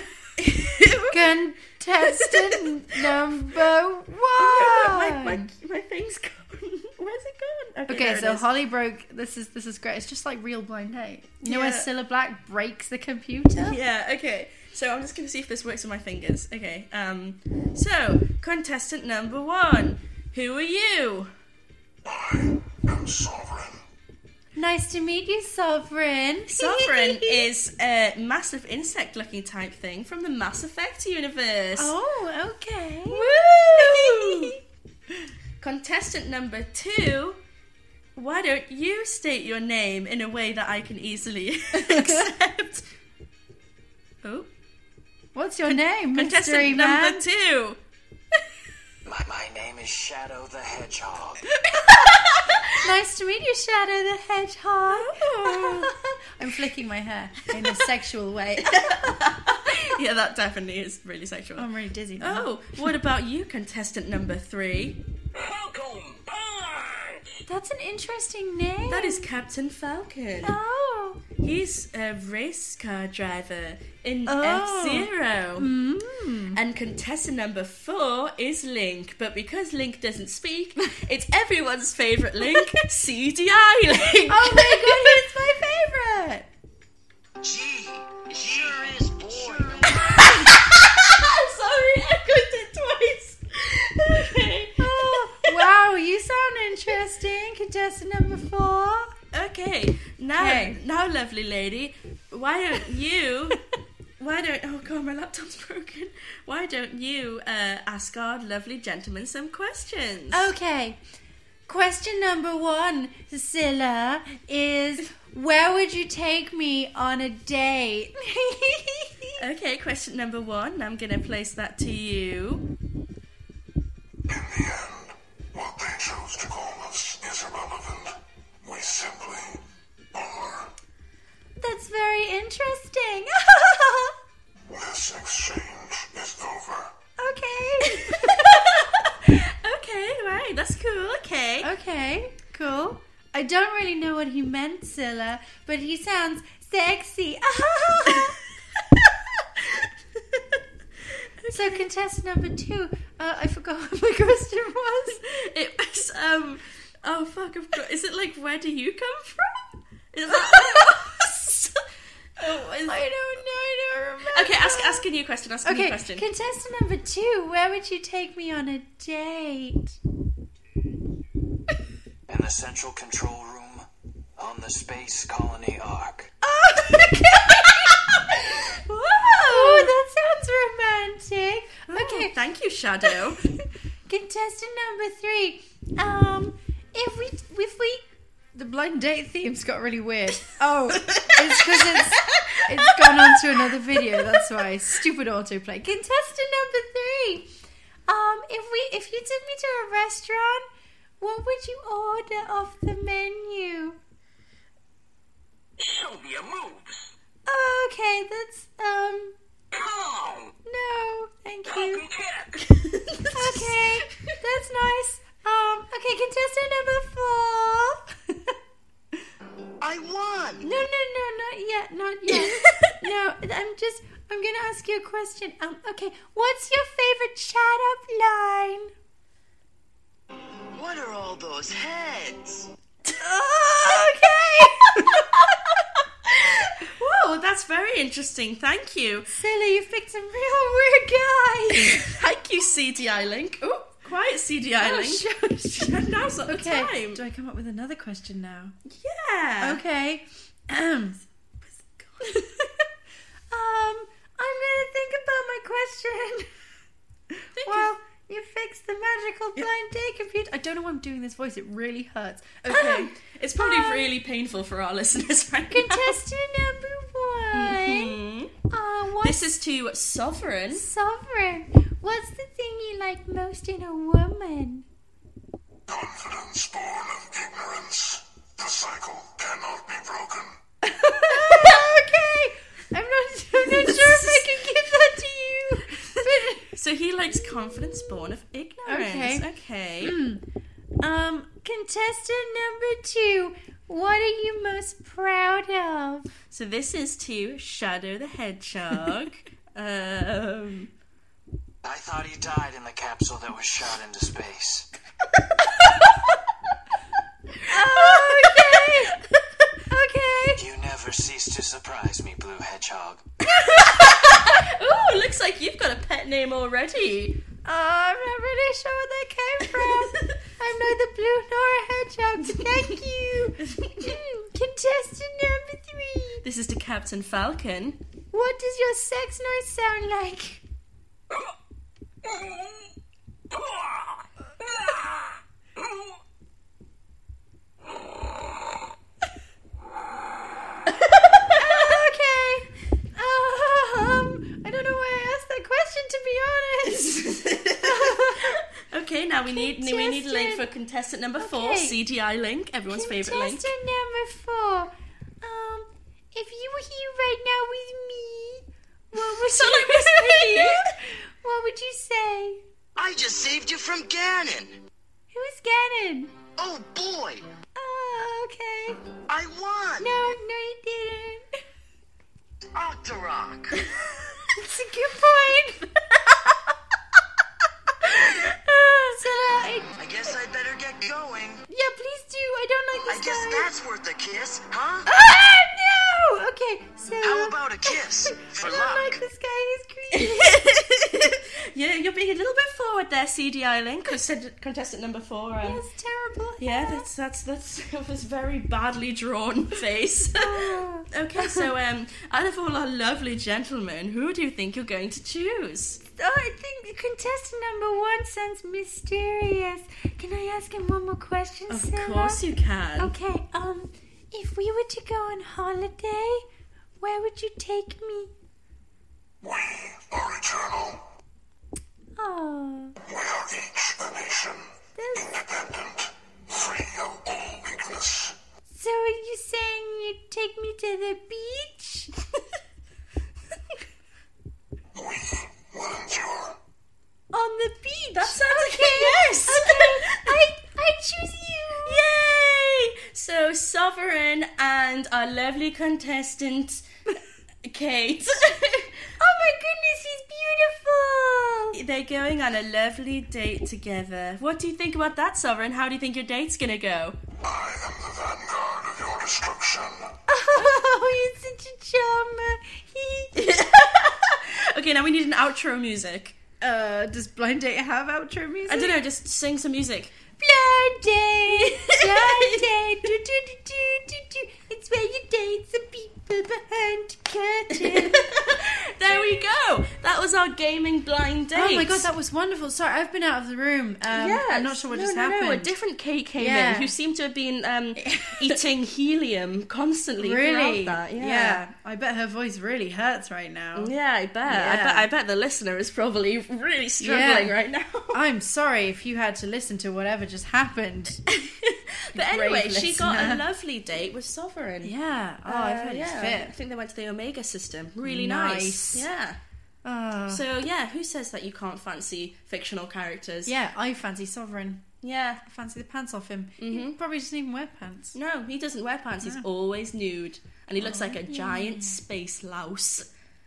Contestant number one. my, my, my thing's gone. Where's it gone? Okay, there it so is. Holly broke. This is this is great. It's just like real blind date. You know Yeah. when Cilla Black breaks the computer? Yeah, okay. So I'm just going to see if this works with my fingers. Okay, um, so, contestant number one. Who are you? I am Sovereign. Nice to meet you, Sovereign. Sovereign is a massive insect-looking type thing from the Mass Effect universe. Oh, okay. Woo! Contestant number two. Why don't you state your name in a way that I can easily accept? Oh, What's your name, contestant mystery man? number two. My, my name is Shadow the Hedgehog. Nice to meet you, Shadow the Hedgehog. I'm flicking my hair in a sexual way. Yeah, that definitely is really sexual. I'm really dizzy now. Oh, what about you, contestant number three? Welcome back! That's an interesting name. That is Captain Falcon. Oh. He's a race car driver in Oh. F-Zero. Mm. And contestant number four is Link. But because Link doesn't speak, it's everyone's favourite Link, C D I Link. Oh my god, he's my favourite. Gee, it sure is boring. Sorry, I got it twice. Okay. Oh, wow, you sound interesting. Contestant number four. Okay, now, Okay. now, lovely lady, why don't you, why don't, oh god, my laptop's broken. Why don't you uh, ask our lovely gentleman some questions? Okay. Question number one, Cilla, is where would you take me on a date? Okay, question number one, I'm going to place that to you. In the end, what they chose to call us is irrelevant. We simply are. That's very interesting. This exchange is over. Okay. Okay, right, that's cool, okay. Okay, cool. I don't really know what he meant, Cilla, but he sounds sexy. So, contestant number two, uh, I forgot what my question was. It was, um, oh fuck, I've got, is it like, where do you come from? Is that what it was? Oh, is- I don't know, I don't remember. Okay, ask ask a new question, ask a new Okay, question. contestant number two, where would you take me on a date? In the central control room on the Space Colony Ark. Oh, that sounds romantic. Okay, Oh, thank you, Shadow. contestant number three. Um, if we, if we, the blind date theme's got really weird. Oh, it's because it's it's gone on to another video. That's why. Stupid autoplay. Contestant number three. Um, if we, if you took me to a restaurant, what would you order off the menu? Show me your moves. Oh, okay, that's um, Come on. no, thank you. Copycat. Okay, that's nice. I won! No, no, no, not yet, not yet. No, I'm just, I'm going to ask you a question. Um, okay, what's your favorite shut up line? What are all those heads? Okay. Whoa, that's very interesting. Thank you. Silly, you picked some real weird guys. Thank you, C D I Link. Oh, quiet, C D I Oh, Link. shush. Now's not the Okay, time. do I come up with another question now? Yeah. Okay. Um, um, I'm gonna think about my question. Think well, you fixed the magical blind date computer. I don't know why I'm doing this voice. It really hurts. Okay. It's probably Um, really painful for our listeners right Contestant number one. now. Uh, what's This is to Sovereign. Sovereign? What's the thing you like most in a woman? Confidence born of ignorance. The cycle cannot be broken. Okay. I'm not. I'm not sure if I can give that to you. But So he likes confidence born of ignorance. Okay. Okay. Um, contestant number two, what are you most proud of? So this is to Shadow the Hedgehog. um, I thought he died in the capsule that was shot into space. Okay. Okay. You never cease to surprise me, Blue Hedgehog. Ooh, looks like you've got a pet name already. Oh, I'm not really sure where that came from. I'm neither blue nor a hedgehog. Thank you. Mm, contestant number three. This is to Captain Falcon. What does your sex noise sound like? Okay. Um, I don't know why I asked that question, to be honest. Okay, now we need we need a link for Contestant. contestant number four, Okay. C D I Link, everyone's favourite link. Contestant number four. Um, if you were here right now with me, what would Sound you like Miss Piggy. What would you say? I just saved you from Ganon. Who's Ganon? Oh boy, Oh, okay. I won. No, no, you didn't. Octorok. That's a good point. So, uh, I, I guess I'd better get going. yeah, please do. I don't like I this guess guy. that's worth a kiss, huh? Ah, no! Okay, so... How about a kiss for I don't luck? like this guy. He's creepy. Yeah, you're being a little bit forward there, C D I Link. Contestant contestant number four. Um, That's terrible. yeah, that's that's that's this very badly drawn face. Oh. Okay, so um, out of all our lovely gentlemen, who do you think you're going to choose? Oh, I think contestant number one sounds mysterious. Can I ask him one more question, Of Sarah? course you can. Okay, um, if we were to go on holiday, where would you take me? We are eternal. Oh, We are each a nation. that's... Independent. Free of all weakness. So are you saying you'd take me to the beach? We will endure. On the beach? That sounds like okay. a yes. Okay, I, I choose you. Yay! So Sovereign and our lovely contestant Kate. Oh my goodness, he's beautiful. They're going on a lovely date together. What do you think about that, Sovereign? How do you think your date's gonna go? I am the vanguard of your destruction. Oh, you're such a charmer. Okay, now we need an outro music. Uh, does Blind Date have outro music? I don't know, just sing some music. Blind Date, Blind Date, do do do do do do. It's where you date some people behind the curtain. There we go. That was our gaming blind date. Oh my god, that was wonderful. Sorry, I've been out of the room. Um, Yes. I'm not sure what no, just no, happened. No, a different Kate came Yeah. in who seemed to have been um, eating helium constantly Really? throughout that. Yeah. I bet her voice really hurts right now. Yeah, I bet. I Yeah. bet. I bet the listener is probably really struggling Yeah. right now. I'm sorry if you had to listen to whatever just happened. But anyway, Brave she got a listener. lovely date with Sovereign. Yeah. Oh, Uh, I've heard yeah. it's I fit. think they went to the Omega system. Really Nice. nice. Yeah. Oh. So yeah, who says that you can't fancy fictional characters? Yeah, I fancy Sovereign. Yeah. I fancy the pants off him. He probably doesn't even wear pants. No, he doesn't wear pants. He's always nude. And he looks like a giant space louse.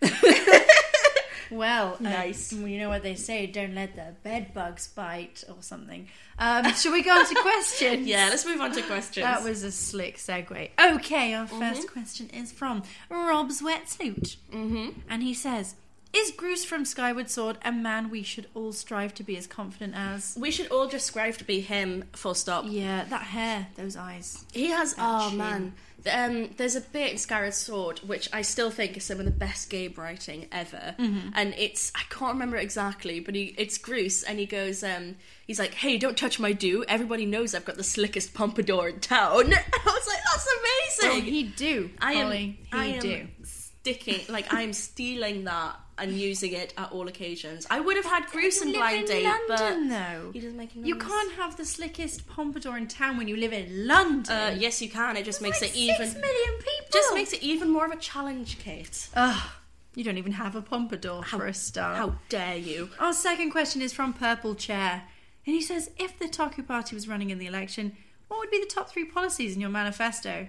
Well, Nice. Uh, you know what they say, don't let the bed bugs bite or something. Um, shall we go on to questions? Yeah, let's move on to questions. That was a slick segue. Okay, our first question is from Rob's Wetsuit. Mm-hmm. And he says, is Bruce from Skyward Sword a man we should all strive to be as confident as? We should all just strive to be him, full stop. Yeah, that hair, those eyes. He has, oh chin. man. Um, there's a bit in Skyward Sword which I still think is some of the best game writing ever, Mm-hmm. and it's I can't remember exactly, but he it's Bruce, and he goes, um, he's like, "Hey, don't touch my do. Everybody knows I've got the slickest pompadour in town." I was like, "That's Oh, amazing." he do. I am, Ollie, he I am do. sticking like I am stealing that and using it at all occasions. I would have had Bruce and live Blind in Date, London, but though. he doesn't make a You noise. can't have the slickest pompadour in town when you live in London. Uh, yes, you can. It just makes like it even. Six million people. Just makes it even more of a challenge, Kate. Ugh, you don't even have a pompadour for a start. How dare you? Our second question is from Purple Chair. And he says, if the Taku Party was running in the election, what would be the top three policies in your manifesto?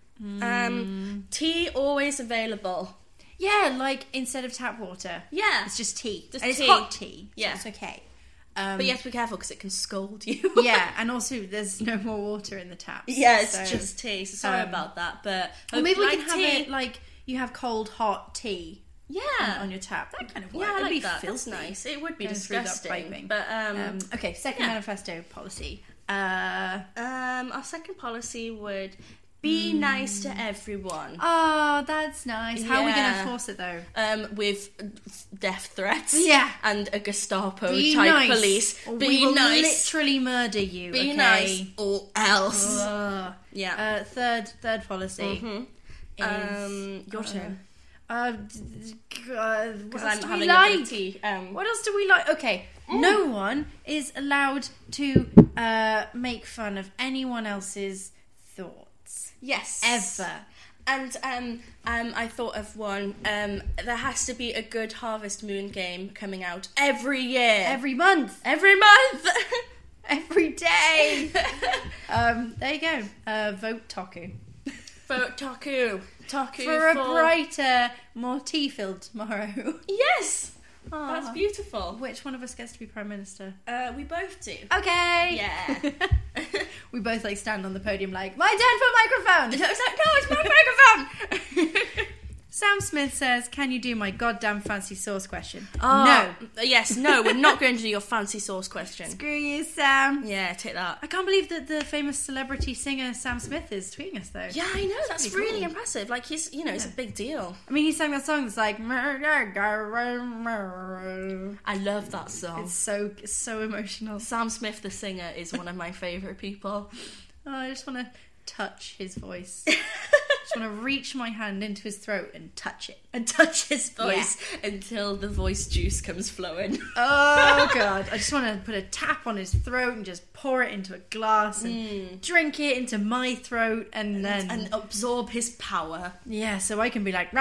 Um, tea always available. Yeah, like instead of tap water. Yeah. It's just tea. Just and it's tea. hot tea. Yeah. So it's okay. Um, But you have to be careful because it can scald you. yeah, and also there's no more water in the taps. Yeah, it's so- just tea. So sorry um, about that. But Or maybe we like can have tea. it like you have cold, hot tea Yeah. on, on your tap. That kind of work. yeah, I It'd like be that. filthy. That's nice. It would be Going through that disgusting. piping. But um, Um, okay, second yeah. manifesto policy. Uh, um, our second policy would be nice to everyone. oh, that's nice. How are we going to Yeah. enforce it though? Um, with death threats. Yeah. And a Gestapo Be type nice. police. Or Be we will nice. literally murder you. Be okay? nice or else. Ugh. Yeah. Uh, third, third policy. Mhm. Is, Um, your uh, turn. Uh, d- d- uh, what Because else I'm do having we a bit like? of tea. Um, What else do we like? Okay, no one is allowed to uh, make fun of anyone else's thoughts. Yes. Ever. And um, um, I thought of one. Um, there has to be a good Harvest Moon game coming out every year. Every month. Every month. Every day. um, there you go. Uh, vote Toku. For Taku. Taku For a brighter, more tea-filled tomorrow. Yes. Aw. That's beautiful. Which one of us gets to be Prime Minister? Uh, we both do. Okay. Yeah. We both like stand on the podium like, my turn for a microphone. No, it's like, no, it's my microphone. Sam Smith says, can you do my goddamn fancy sauce question? Oh, No. Yes, no, we're not going to do your fancy sauce question. Screw you, Sam. Yeah, take that. I can't believe that the famous celebrity singer Sam Smith is tweeting us though. Yeah, I know, that's pretty really cool. impressive. Like, he's, you know, it's a big deal. I mean, he sang that song that's like, I love that song. it's so it's so emotional. Sam Smith, the singer, is one of my favourite people. Oh, I just want to touch his voice. Just want to reach my hand into his throat and touch it. And touch his voice until the voice juice comes flowing. Oh god, I just want to put a tap on his throat and just pour it into a glass and drink it into my throat and then And absorb his power. yeah, so I can be like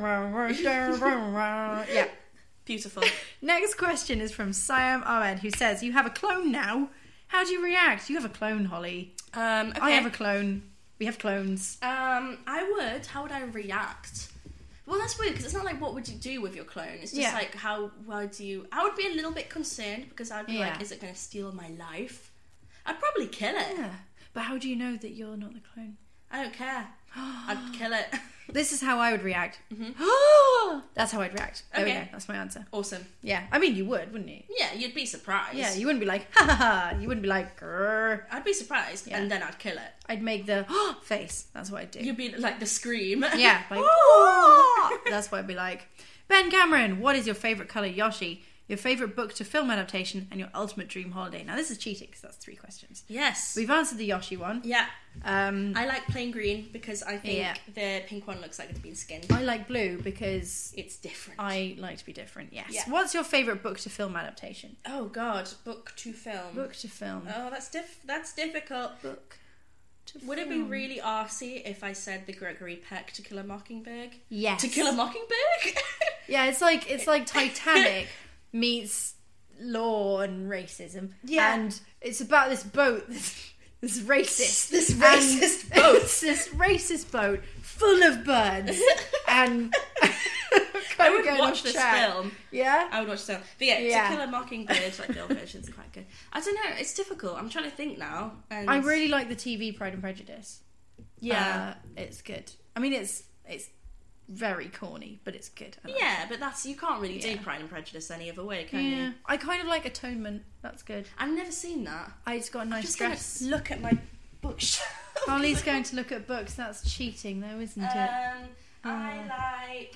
yeah. Beautiful. Next question is from Siam Ahmed, who says, you have a clone now. How do you react? You have a clone, Holly. Um, okay. I have a clone. We have clones. Um, I would. How would I react? Well, that's weird because it's not like what would you do with your clone. It's just Yeah. like how would you? I would be a little bit concerned because I'd be Yeah. like, is it going to steal my life? I'd probably kill it. Yeah. But how do you know that you're not the clone? I don't care. I'd kill it. This is how I would react. That's how I'd react. There we Okay. go. That's my answer. Awesome. Yeah. I mean, you would, wouldn't you? Yeah, you'd be surprised. Yeah, you wouldn't be like, ha ha ha. You wouldn't be like, grrr. I'd be surprised, Yeah. and then I'd kill it. I'd make the face. That's what I'd do. You'd be like the scream. Yeah, like, that's what I'd be like. Ben Cameron, what is your favourite colour, Yoshi? Your favourite book to film adaptation and your ultimate dream holiday? Now, this is cheating because that's three questions. Yes. We've answered the Yoshi one. Yeah. Um, I like plain green because I think Yeah. the pink one looks like it's been skinned. I like blue because It's different. I like to be different, yes. Yeah. What's your favourite book to film adaptation? Oh God, book to film. Book to film. Oh, that's diff. That's difficult. Book to Would it be film. really arsey if I said the Gregory Peck To Kill a Mockingbird? Yes. To Kill a Mockingbird? Yeah, it's like it's like Titanic meets law and racism. Yeah. And it's about this boat, this, this racist, This racist and boat. it's this racist boat full of birds, and I would watch this film. Yeah, I would watch this film. But yeah, Yeah. To Kill a Mockingbird, like the old version's quite good. I don't know, it's difficult. I'm trying to think now. And I really like the T V Pride and Prejudice. yeah. Uh, it's good. I mean, it's it's very corny, but it's good. I like Yeah, but that's you can't really do Yeah. Pride and Prejudice any other way, can it. Yeah, you? I kind of like Atonement. That's good. I've never seen that. I just got a nice Just gonna dress. look at my bookshelf. Holly's going to look at books. That's cheating, though, isn't it? Um, I like.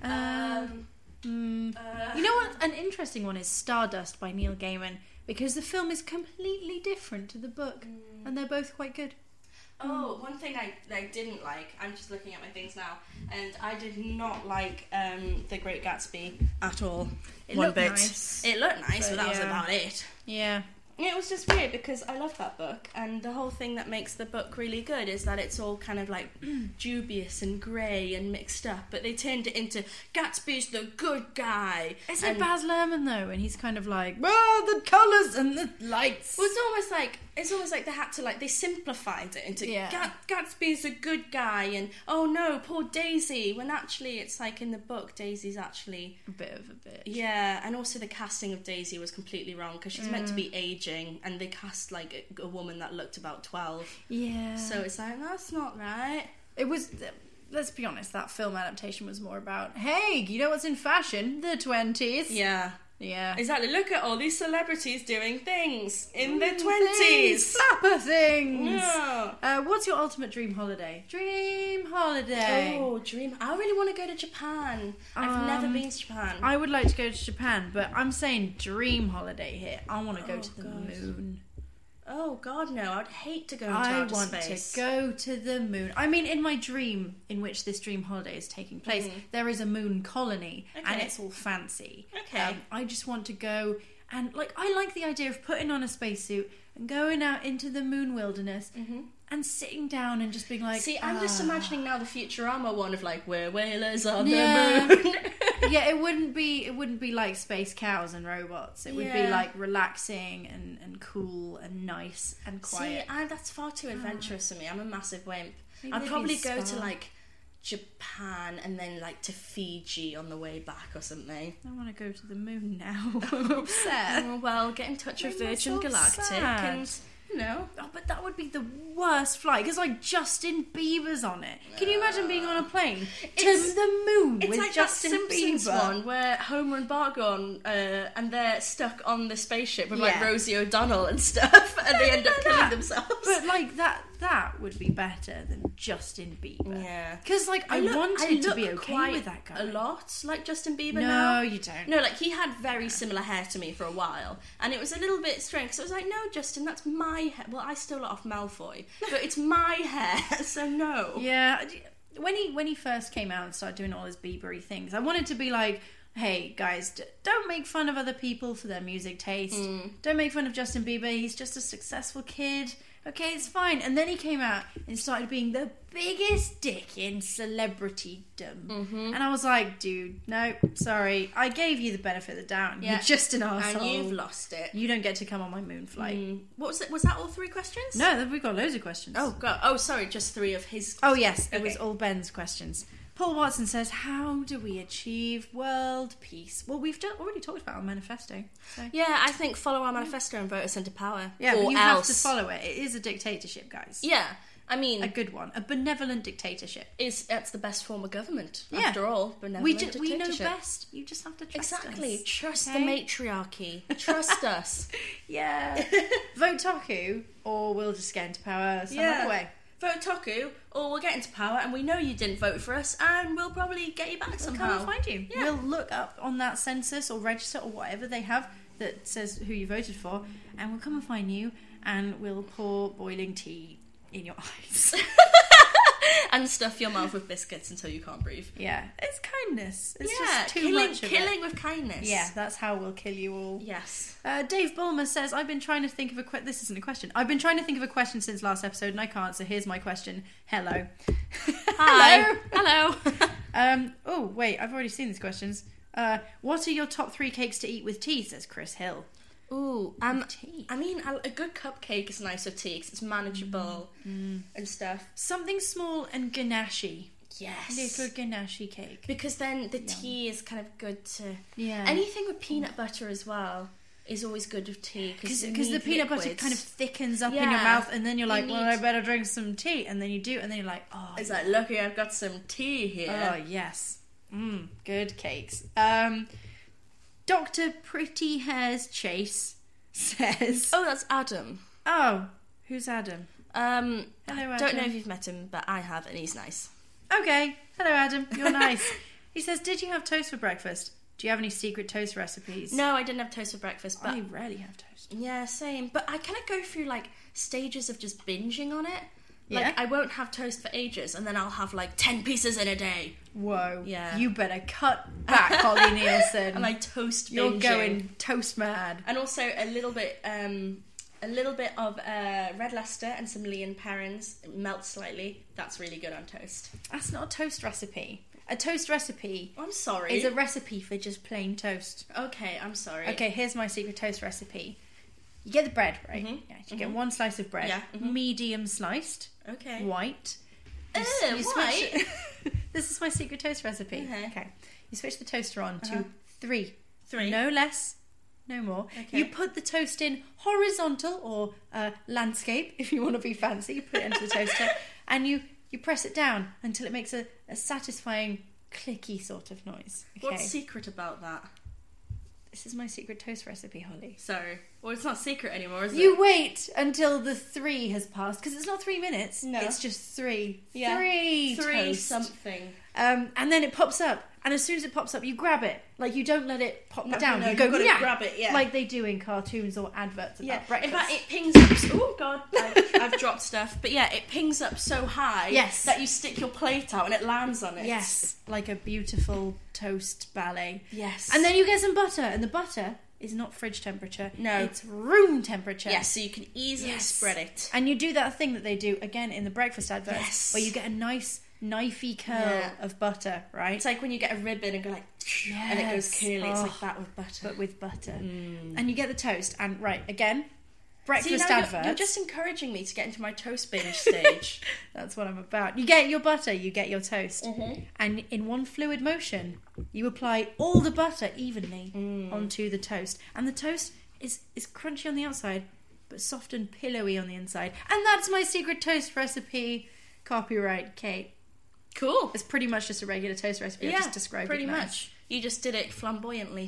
Um, Mm. uh, You know what? An interesting one is Stardust by Neil Gaiman, because the film is completely different to the book, and they're both quite good. Oh, one thing I, I didn't like, I'm just looking at my things now, and I did not like um, The Great Gatsby at all. It One looked bit. nice, It looked nice, but, but that was yeah. about it. Yeah. It was just weird because I love that book, and the whole thing that makes the book really good is that it's all kind of like dubious and grey and mixed up, but they turned it into Gatsby's the good guy. It's and like Baz Luhrmann, though, and he's kind of like, oh, the colours and the lights. Well, it's almost like it's almost like they had to like they simplified it into Yeah. Gat- Gatsby's a good guy, and oh no, poor Daisy. When actually, it's like in the book, Daisy's actually A bit of a bitch. yeah, and also the casting of Daisy was completely wrong because she's meant to be aging, and they cast like a, a woman that looked about twelve. Yeah. So it's like that's not right. it was, let's be honest, that film adaptation was more about, hey, you know what's in fashion? The twenties. Yeah. Yeah. Exactly. Look at all these celebrities doing things in their Things, twenties. Flapper things. Yeah. Uh, what's your ultimate dream holiday? Dream holiday. Oh, dream! I really want to go to Japan. I've never Um, been to Japan. I would like to go to Japan, but I'm saying dream holiday here. I want to go Oh, to the God. moon. Oh God, no! I'd hate to go into I outer want space. to go to the moon. I mean, in my dream, in which this dream holiday is taking place, there is a moon colony, and Mm-hmm. Okay. it's all fancy. Okay. Um, I just want to go, and like, I like the idea of putting on a spacesuit and going out into the moon wilderness and sitting down and just being like, See, I'm just "Ah." imagining now the Futurama one of like we're whalers on Yeah. the moon. Yeah, it wouldn't be it wouldn't be like space cows and robots. It would be Yeah. like relaxing and, and cool and nice and See, quiet. I, that's far too adventurous for me. I'm a massive wimp. Maybe I'd they'd probably be go to spa. like Japan and then like to Fiji on the way back or something. I want to go to the moon now. I'm upset. Oh, well, get in touch with Why am I Virgin so Galactic sad? and you know. Oh, but that would be the worst flight because like Justin Bieber's on it. Can you imagine being on a plane to It's- the moon It's with like Justin that Simpsons Bieber? one where Homer and Bart go on uh, and they're stuck on the spaceship with like Yeah. Rosie O'Donnell and stuff, and they end up killing That- themselves. But like that, that would be better than Justin Bieber. Yeah. Because like I, look- wanted I to look be okay quite with that guy. a lot like Justin Bieber No, now. you don't. No, like he had very similar hair to me for a while, and it was a little bit strange. So I was like, "No, Justin, that's my hair." Well, I stole it off Malfoy, but it's my hair, so no. Yeah, when he when he first came out and started doing all his Biebery things, I wanted to be like, hey guys, d- don't make fun of other people for their music taste. Don't make fun of Justin Bieber. He's just a successful kid. Okay, it's fine. And then he came out and started being the biggest dick in celebritydom. And I was like, dude, no, sorry. I gave you the benefit of the doubt. Yeah. You're just an And arsehole. you've lost it. You don't get to come on my moon flight. Mm. What was it? Was that all three questions? No, we've got loads of questions. Oh god. Oh, sorry. Just three of his. Oh yes, it was Okay. all Ben's questions. Paul Watson says, "How do we achieve world peace?" Well, we've just already talked about our manifesto. So. Yeah, I think follow our manifesto and vote us into power. Yeah, or but you else. have to follow it. It is a dictatorship, guys. Yeah, I mean, A good one, a benevolent dictatorship. is that's the best form of government. Yeah. After all, benevolent We ju- we know dictatorship. best. You just have to trust Exactly. us. Trust okay? the matriarchy. Trust us. Yeah. Vote Toku, or we'll just get into power some other way. Vote Toku, or we'll get into power, and we know you didn't vote for us, and we'll probably get you back We'll somehow. come and find you. Yeah. We'll look up on that census or register or whatever they have that says who you voted for, and we'll come and find you, and we'll pour boiling tea in your eyes. And stuff your mouth with biscuits until you can't breathe. Yeah, it's kindness. It's yeah, just too killing, much of killing it. with kindness. Yeah, that's how we'll kill you all. Yes. Uh, Dave Bulmer says, I've been trying to think of a question. This isn't a question. I've been trying to think of a question since last episode and I can't, so here's my question. Hello. Hi. Hello. Hello. Um, oh, wait, I've already seen these questions. Uh, what are your top three cakes to eat with tea? Says Chris Hill. Ooh, um, tea. I mean, a, a good cupcake is nice with tea because it's manageable Mm. and stuff. Something small and ganache. Yes. Little ganache cake. Because then the tea is kind of good to... Yeah. Anything with peanut butter as well is always good with tea. Because the peanut butter liquids. kind of thickens up in Yeah. your mouth, and then you're like, You well, need- I better drink some tea. And then you do, and then you're like, oh, It's like, lucky I've got some tea here. oh yes. Mm, good cakes. Um, Doctor Pretty Hairs Chase says, Oh, that's Adam. oh, who's Adam? Um, Hello, I don't know Adam. if you've met him, but I have, and he's nice. Okay. Hello, Adam. You're nice. He says, did you have toast for breakfast? Do you have any secret toast recipes? No, I didn't have toast for breakfast, but I rarely have toast. yeah, same. But I kind of go through like stages of just binging on it. Yeah? Like I won't have toast for ages, and then I'll have like ten pieces in a day. Whoa. Yeah. You better cut back, Holly Nielsen. And like toast binging. You're going toast mad. And also a little bit, um, a little bit of uh, Red Leicester and some Lee and Perrins. It melts slightly. That's really good on toast. That's not a toast recipe. A toast recipe I'm sorry. is a recipe for just plain toast. Okay, I'm sorry. Okay, here's my secret toast recipe. You get the bread, right? Mhm, Yeah, you get one slice of bread, Yeah, mhm. medium sliced, Okay. white. Ew, You switch- white? This is my secret toast recipe. Okay. Okay. You switch the toaster on Uh-huh. to three. Three. No less, no more. Okay. You put the toast in horizontal or uh, landscape, if you want to be fancy. You put it into the toaster and you, you press it down until it makes a, a satisfying clicky sort of noise. Okay. What's secret about that? This is my secret toast recipe, Holly. So, well, it's not secret anymore, is You it? wait until the three has passed, because it's not three minutes. No. It's just three. Yeah. Three Three toast. something. Um, and then it pops up. And as soon as it pops up, you grab it. Like, you don't let it pop No, down. no, you you've go, gotta yeah. grab it, yeah. Like they do in cartoons or adverts about Yeah. breakfast. In fact, it pings up. Oh god, I've, I've dropped stuff. But yeah, it pings up so high. Yes. That you stick your plate out and it lands on it. Yes. Like a beautiful toast ballet. Yes. And then you get some butter. And the butter is not fridge temperature. No. It's room temperature. Yes, so you can easily Yes. spread it. And you do that thing that they do, again, in the breakfast adverts. Yes. Where you get a nice, knifey curl Yeah. of butter, right? It's like when you get a ribbon and go like, and it goes Yes. curly. It's Oh. like that with butter. But with butter. And you get the toast. And, right, again, breakfast See, now adverts. you're, you're just encouraging me to get into my toast binge stage. That's what I'm about. You get your butter, you get your toast. Mm-hmm. And in one fluid motion, you apply all the butter evenly Mm. onto the toast. And the toast is, is crunchy on the outside, but soft and pillowy on the inside. And that's my secret toast recipe. Copyright Kate. Cool. It's pretty much just a regular toast recipe. I Yeah, just described pretty it nice. much. You just did it flamboyantly.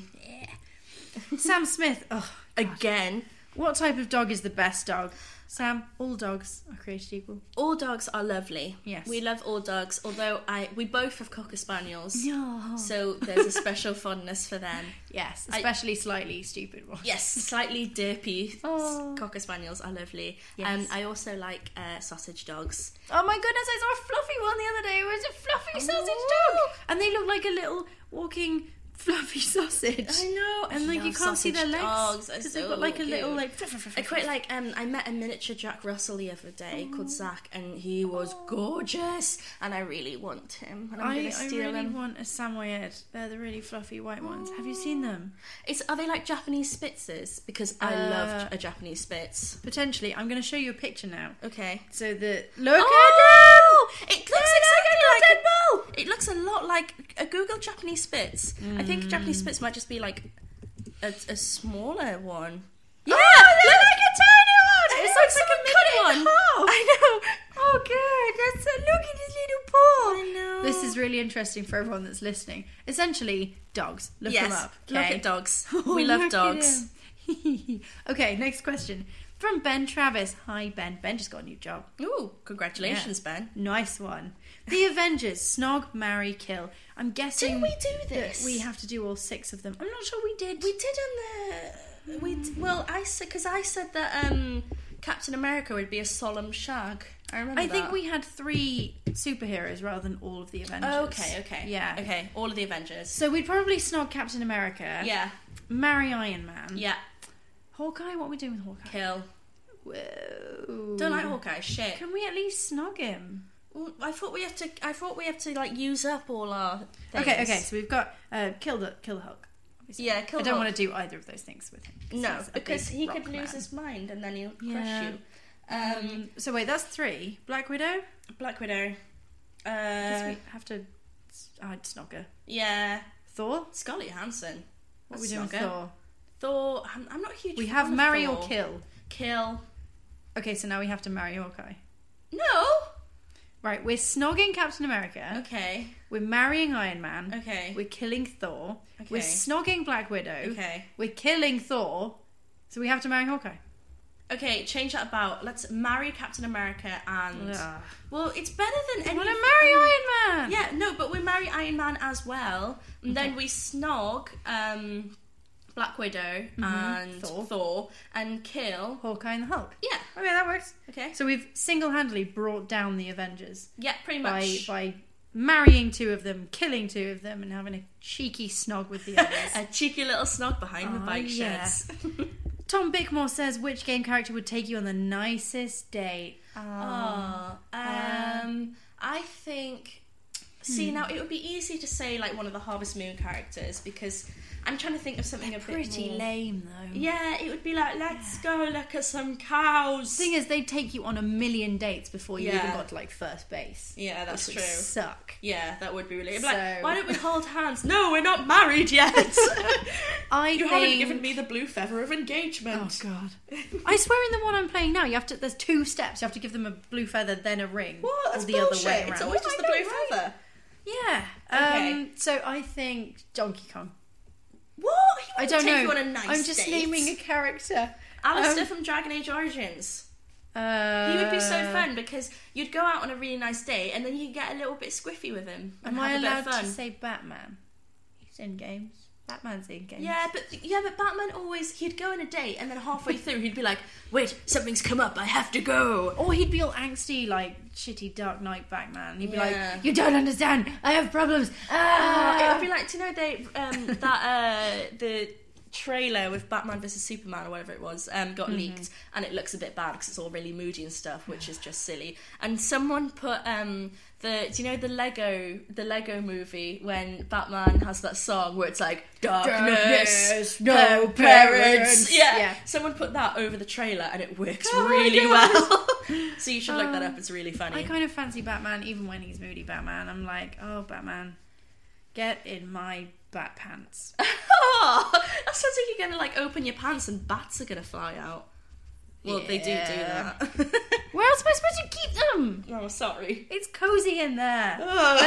Sam Smith. Oh, Again. what type of dog is the best dog? Sam, all dogs are created equal. All dogs are lovely. Yes. We love all dogs, although I we both have Cocker Spaniels. Yeah. So there's a special fondness for them. Yes, I- especially slightly stupid ones. Yes, slightly derpy Oh. Cocker Spaniels are lovely. Yes. Um, I also like uh, sausage dogs. Oh my goodness, I saw a fluffy one the other day. It was a fluffy sausage Oh. dog. And they look like a little walking fluffy sausage. I know. And like you love can't see their sausage legs. dogs. They're Because so they've got like a cute. little like... I quite like, um, I met a miniature Jack Russell the other day called Zach, and he was gorgeous, and I really want him, and I'm I, going I to steal really him. want a Samoyed. They're the really fluffy white ones. Have you seen them? It's, are they like Japanese Spitzes? Because I Uh, loved a Japanese Spitz. Potentially. I'm going to show you a picture now. Okay. So the... Look Oh! at It looks They're exactly like a like dead ball! It looks a lot like a Google Japanese Spitz. I think Mm. Japanese Spitz might just be like a, a smaller one. Yeah, they're like a tiny one. It It's looks like like a a mini mini one. one. I know. Oh, good. That's a, look at his little paw. I know. This is really interesting for everyone that's listening. Essentially, dogs. Look Yes. them up. Look okay? at dogs. Oh, We love look at dogs. him. Okay, next question. From Ben Travis. Hi, Ben. Ben just got a new job. Ooh, congratulations, Yeah. Ben. Nice one. The Avengers. Snog, marry, kill. I'm guessing Did we do that this? we have to do all six of them. I'm not sure we did. We did on the we d- well I said because I said that um Captain America would be a solemn shag. I remember. I think that. we had three superheroes rather than all of the Avengers. Oh, okay, okay, Yeah. okay. All of the Avengers. So we'd probably snog Captain America. Yeah, Marry Iron Man. yeah. Hawkeye, what are we doing with Hawkeye? Kill. Whoa. Don't like Hawkeye. Shit. Can we at least snog him? Mm, I thought we have to. I thought we have to like use up all our. Things. Okay, okay. So we've got uh, kill the kill the Hulk. Obviously. Yeah, kill I don't Hulk. want to do either of those things with him. No, he's a because big he rock could lose man. his mind and then he'll crush Yeah. you. Um, Um, so wait, that's three. Black Widow. Black Widow. Guess Uh, we have to. Oh, Snogger. yeah, Thor. Scarlett Johansson. What are we That's doing with Snogger. Thor? Thor. I'm, I'm not a huge. We fan have of marry Thor. or kill. Kill. Okay, so now we have to marry Hawkeye. No. Right, we're snogging Captain America. Okay. We're marrying Iron Man. Okay. We're killing Thor. Okay. We're snogging Black Widow. Okay. We're killing Thor. So we have to marry Hawkeye. Okay, change that about. Let's marry Captain America and. Ugh. Well, it's better than I any. want to marry Iron Man. Yeah, no, but we marry Iron Man as well, and then we snog um, Black Widow and Thor. Thor. and kill. Hawkeye and the Hulk. Yeah. Okay, that works. Okay. So we've single-handedly brought down the Avengers Yeah, pretty by much. by marrying two of them, killing two of them, and having a cheeky snog with the others. A cheeky little snog behind the Oh, bike yeah. sheds. Tom Bickmore says, which game character would take you on the nicest date? Oh, um, I think. See, now it would be easy to say like one of the Harvest Moon characters because I'm trying to think of something a bit Pretty more. lame, though. Yeah, it would be like, let's go look at some cows. The thing is, they'd take you on a million dates before you Yeah. even got to like first base. Yeah, that's which would true. Suck. Yeah, that would be really. It'd be So- like, why don't we hold hands? No, we're not married yet. I you think... haven't given me the blue feather of Oh engagement. god! I swear, in the one I'm playing now, you have to. There's two steps. You have to give them a blue feather, then a ring, What? That's or the bullshit. other way around. It's always Oh, just I the know, blue right? feather. Yeah. Okay. Um, so I think Donkey Kong. What? He I wouldn't don't take know. you on a nice I'm just date. naming a character. Alistair Um, from Dragon Age Origins. Uh, He would be so fun because you'd go out on a really nice date and then you get a little bit squiffy with him and Am I have a bit allowed of fun. to say Batman? He's in games. Batman's in games. Yeah, but yeah, but Batman always he'd go on a date and then halfway through he'd be like, "Wait, something's come up. I have to go." Or he'd be all angsty, like shitty Dark Knight Batman. He'd be Yeah. like, "You don't understand. I have problems." Uh, Ah! it would be like, do you know they um, that uh, the trailer with Batman versus Superman or whatever it was um, got Mm-hmm. leaked and it looks a bit bad because it's all really moody and stuff, which is just silly. And someone put um, the do you know the Lego the Lego movie when Batman has that song where it's like darkness, Darkness, no no parents. parents. Yeah. Yeah. Someone put that over the trailer and it works Oh my really God. well. So you should look that up. It's really funny. I kind of fancy Batman, even when he's moody Batman. I'm like, oh, Batman, get in my bat pants. Oh, that sounds like you're gonna like open your pants and bats are gonna fly out. Well, they do do Yeah. that. Where else am I supposed to keep them? Oh, sorry. It's cozy in there.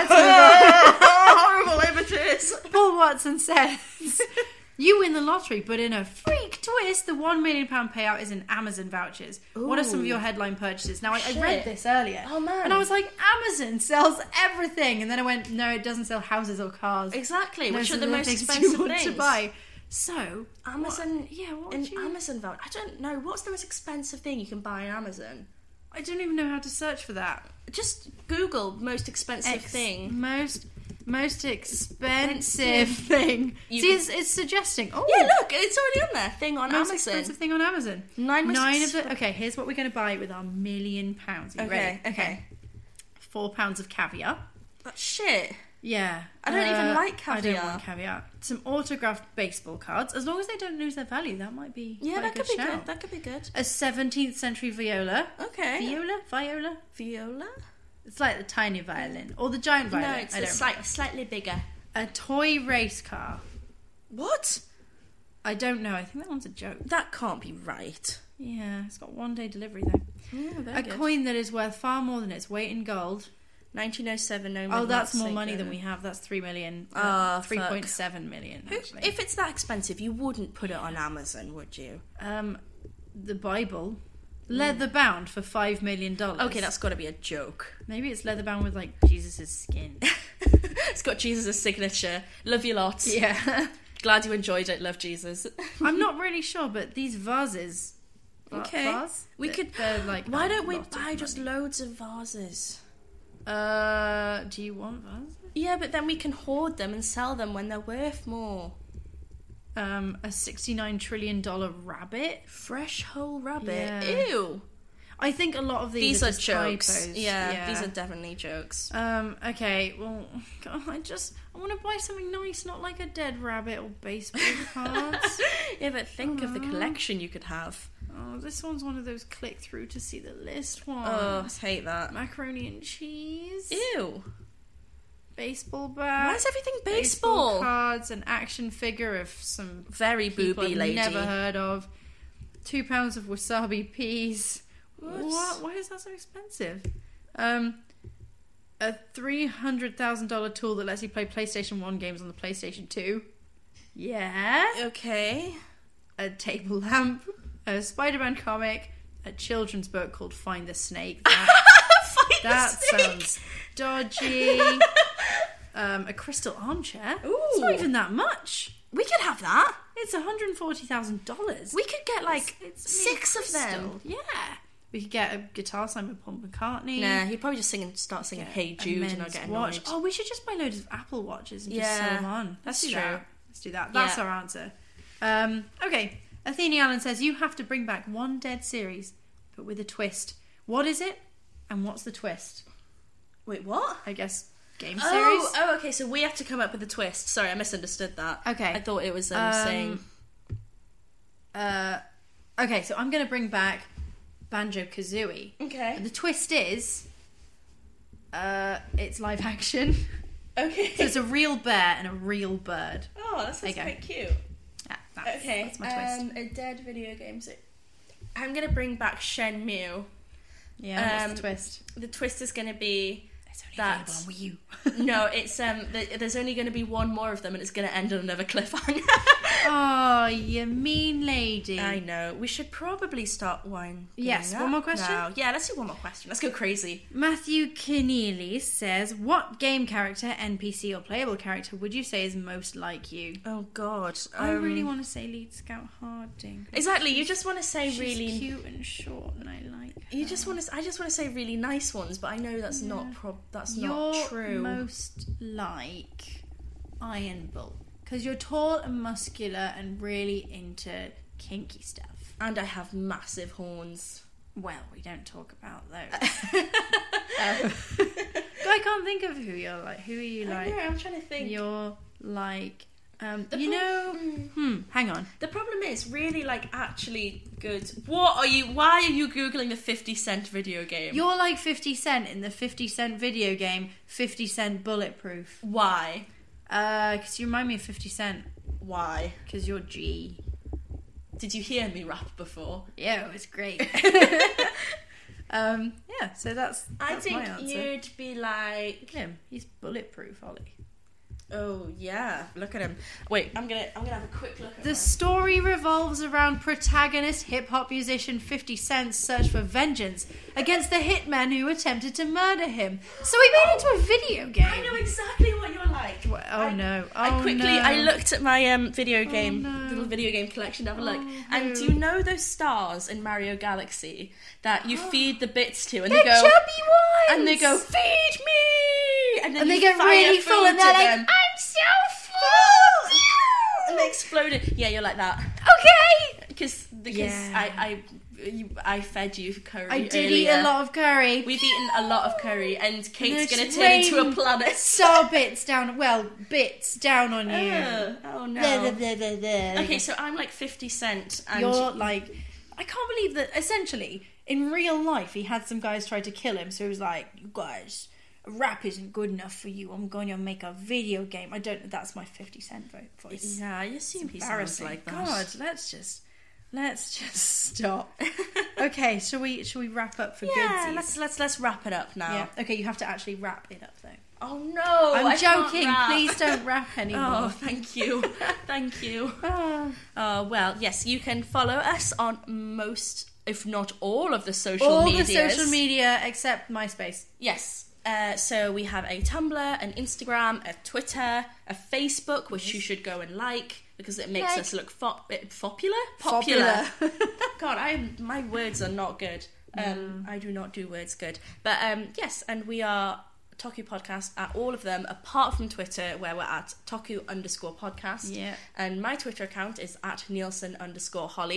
Horrible images. Paul Watson says, you win the lottery, but in a freak twist, the one million pound payout is in Amazon vouchers. What are some of Ooh. your headline purchases? Now, I, I Shit. read this earlier. Oh, man. And I was like, Amazon sells everything. And then I went, no, it doesn't sell houses or cars. Exactly, Those which are the the most things expensive you want things to buy. So, Amazon. what- yeah, what An would you... Amazon voucher. I don't know. What's the most expensive thing you can buy on Amazon? I don't even know how to search for that. Just Google most expensive Ex- thing. Most most expensive thing. You See, can- it's, it's suggesting. Oh, Yeah, look, it's already on there. Thing on most Amazon. expensive thing on Amazon. Nine most Nine ex- of the. Okay, here's what we're going to buy with our million pounds. Are you Okay, ready? okay. Four pounds of caviar. But shit. Yeah. I don't even like I don't caviar. want caviar. Some autographed baseball cards. As long as they don't lose their value, that might be. Yeah, quite that a could good be shout. good. That could be good. A seventeenth century viola. Okay. Viola? Viola? Viola? It's like the tiny violin or the giant violin. No, it's I a don't slight, slightly bigger. A toy race car. What? I don't know. I think that one's a joke. That can't be right. Yeah, it's got one day delivery though. Yeah, very A good. coin that is worth far more than its weight in gold. nineteen oh seven, no Oh, that's Midnight more money Saga. than we have. That's three million. Ah, Uh, three point seven million. Who- Actually. If it's that expensive, you wouldn't put it on Amazon, would you? um, the Bible, leather bound for five million dollars. Okay, that's got to be a joke. maybe it's leather bound with like Jesus's skin. It's got Jesus' signature. Love you lots. Yeah, Glad you enjoyed it. Love Jesus. I'm not really sure, but these vases. va- Okay. vase? We They're- could. They're like. Why a don't we lot of buy just money. loads of vases? Uh, do you want vases? Yeah, but then we can hoard them and sell them when they're worth more. Um, a sixty-nine trillion dollar rabbit. Fresh whole rabbit. Yeah. Ew. I think a lot of these, These are, are just jokes. typos. Yeah, these are definitely jokes. Um, okay, well, God, I just, I want to buy something nice, not like a dead rabbit or baseball cards. Yeah, but think of the collection you could have. Oh, this one's one of those click through to see the list ones. Oh, I hate that. Macaroni and cheese. Ew. Baseball bat. Why is everything baseball? Cards, an action figure of some Very people booby I've lady. never heard of. Two pounds of wasabi peas. What? What? Why is that so expensive? Um, a three hundred thousand dollar tool that lets you play PlayStation One games on the PlayStation Two. Yeah. Okay. A table lamp. A Spider-Man comic. A children's book called Find the Snake. That, Find that the snake. sounds dodgy. um, a crystal armchair. Ooh. It's not even that much. We could have that. It's one hundred forty thousand dollars. We could get like It's six of crystal. them. Yeah. We could get a guitar signed with Paul McCartney. Nah, he'd probably just sing and start singing "Hey A Jude" and I'd men's get watch. annoyed. Oh, we should just buy loads of Apple watches and just Yeah, sell them on. that's Let's do true. that. Let's do that. That's Yeah. our answer. Um, okay. Athene Allen says you have to bring back one dead series, but with a twist. What is it? And what's the twist? Wait, what? I guess game Oh, series. oh, okay. So we have to come up with a twist. Sorry, I misunderstood that. Okay. I thought it was um, Um, saying. Uh, okay, so I'm going to bring back Banjo Kazooie. Okay. The twist is, uh, it's live action. Okay. So it's a real bear and a real bird. Oh, that sounds There you go. quite cute. Yeah, that's, Okay. that's my twist. Um, a dead video game. So I'm gonna bring back Shenmue. Yeah, um, what's the twist? The twist is gonna be It's only that available on Wii U. no, it's um. th- There's only gonna be one more of them, and it's gonna end on another cliffhanger. Oh, you mean lady. I know. We should probably start winding Yes, up one more question? now. Yeah, let's do one more question. Let's go crazy. Matthew Keneally says, what game character, N P C or playable character would you say is most like you? Oh God. I um, really want to say Lead Scout Harding. Exactly. You just want to say She's really. cute and short and I like her. You just want to. I just want to say really nice ones, but I know that's not. Prob- that's You're not true. most like Iron Bull. Because you're tall and muscular and really into kinky stuff. And I have massive horns. Well, we don't talk about those. um, I can't think of who you're like. Who are you I like? know, I'm trying to think. You're like, um, The you pro- know. Hmm. Hang on. The problem is really like actually good. What are you? Why are you googling the fifty cent video game? You're like fifty Cent in the fifty Cent video game, fifty Cent Bulletproof. Why? Uh, because you remind me of fifty Cent. Why? Because you're G. Did you hear me rap before? Yeah, it was great. um, yeah, so that's, that's I think my answer. you'd be like, Him. He's bulletproof, Ollie. oh yeah, look at him. Wait, I'm gonna, I'm gonna have a quick look at The him. story revolves around protagonist hip-hop musician fifty Cent's search for vengeance against the hitmen who attempted to murder him. So he made it into a video game. I know exactly what you're like. Well, oh I- no! Oh I quickly, no. I looked at my um video game, no. little video game collection. To have a look, Oh, and no. do you know those stars in Mario Galaxy that you feed the bits to, and They're they go, chubby ones! and they go, feed me, and then And you they get fire really food full, and to they're like, them. "I'm so full!" and they exploded. Yeah, you're like that Okay. because because Yeah. I I you, I fed you curry. I did earlier. eat a lot of curry. We've eaten a lot of curry, and Kate's No, gonna it's turn into a rain. planet. Star bits down. Well, bits down on you. Ugh, oh no. Blah, blah, blah, blah, blah. Okay, so I'm like fifty Cent, and You're like, I can't believe that essentially in real life he had some guys try to kill him, so he was like, you guys, rap isn't good enough for you, I'm going to make a video game. I don't, that's my fifty Cent vo- voice. yeah, I assume he sounds Embarrassing. like that. God, let's just, let's just stop. Okay, shall we, shall we wrap up for Yeah, goodsies? let's let's let's wrap it up now. Yeah. Okay, you have to actually wrap it up though. Oh no, I'm I can't joking. rap. Please don't rap anymore. Oh, thank you, thank you. Ah. Oh well, yes, you can follow us on most, if not all, of the social All medias. the social media except MySpace. Yes. Uh, so we have a Tumblr, an Instagram, a Twitter, a Facebook, which you should go and like because it makes Like. us look fo- eh, popular. Popular. God, I my words are not good. Um, I do not do words good. But um, yes, and we are Toku Podcast at all of them, apart from Twitter, where we're at Toku underscore podcast. Yeah. And my Twitter account is at Nielsen underscore Holly.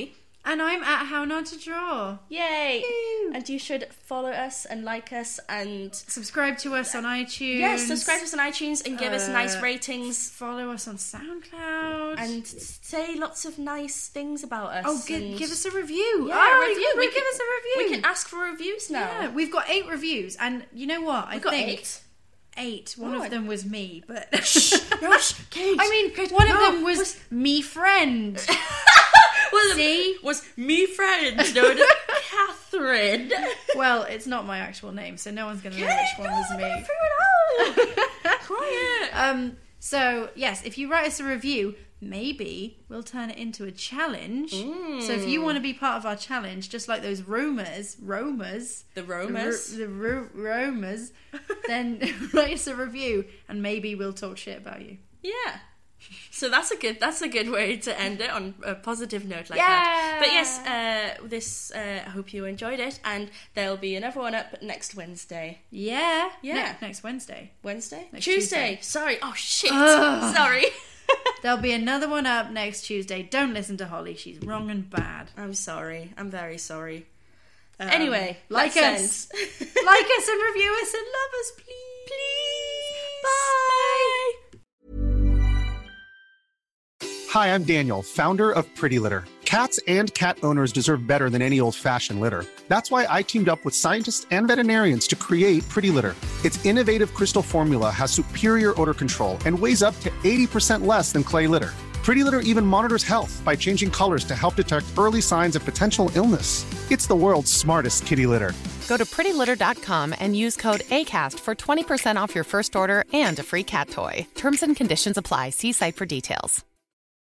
And I'm at How Not to Draw. Yay! Woo. And you should follow us and like us and... Subscribe to us on iTunes. Yes, subscribe to us on iTunes and give uh, us nice ratings. Follow us on SoundCloud. And say lots of nice things about us. Oh, give, give us a review. Yeah, oh, review. We can, give us a review. We can ask for reviews now. Yeah, we've got eight reviews. And you know what? I We've got think eight. Eight. One oh, of them was me, but... Shh, Rush, Kate. I mean, Kate, one no, of them was, was... me friend. was See? Was me friend known as Catherine. Well, it's not my actual name, so no one's going to know which one was me. Quiet. Um, so, yes, if you write us a review, maybe we'll turn it into a challenge. Mm. So if you want to be part of our challenge, just like those Romers, Romers, the Romers, the, ro- the ro- Romers, then write us a review, and maybe we'll talk shit about you. Yeah. So that's a good that's a good way to end it on a positive note like yeah. that. But yes, uh, this uh, I hope you enjoyed it, and there'll be another one up next Wednesday. Yeah, yeah, ne- next Wednesday, Wednesday, next Tuesday. Tuesday. Sorry, oh shit, Ugh. sorry. There'll be another one up next Tuesday. Don't listen to Holly; she's wrong and bad. I'm sorry. I'm very sorry. Um, anyway, like us, like us, and review us, and love us, please. Please. Bye. Hi, I'm Daniel, founder of Pretty Litter. Cats and cat owners deserve better than any old-fashioned litter. That's why I teamed up with scientists and veterinarians to create Pretty Litter. Its innovative crystal formula has superior odor control and weighs up to eighty percent less than clay litter. Pretty Litter even monitors health by changing colors to help detect early signs of potential illness. It's the world's smartest kitty litter. Go to pretty litter dot com and use code ACAST for twenty percent off your first order and a free cat toy. Terms and conditions apply. See site for details.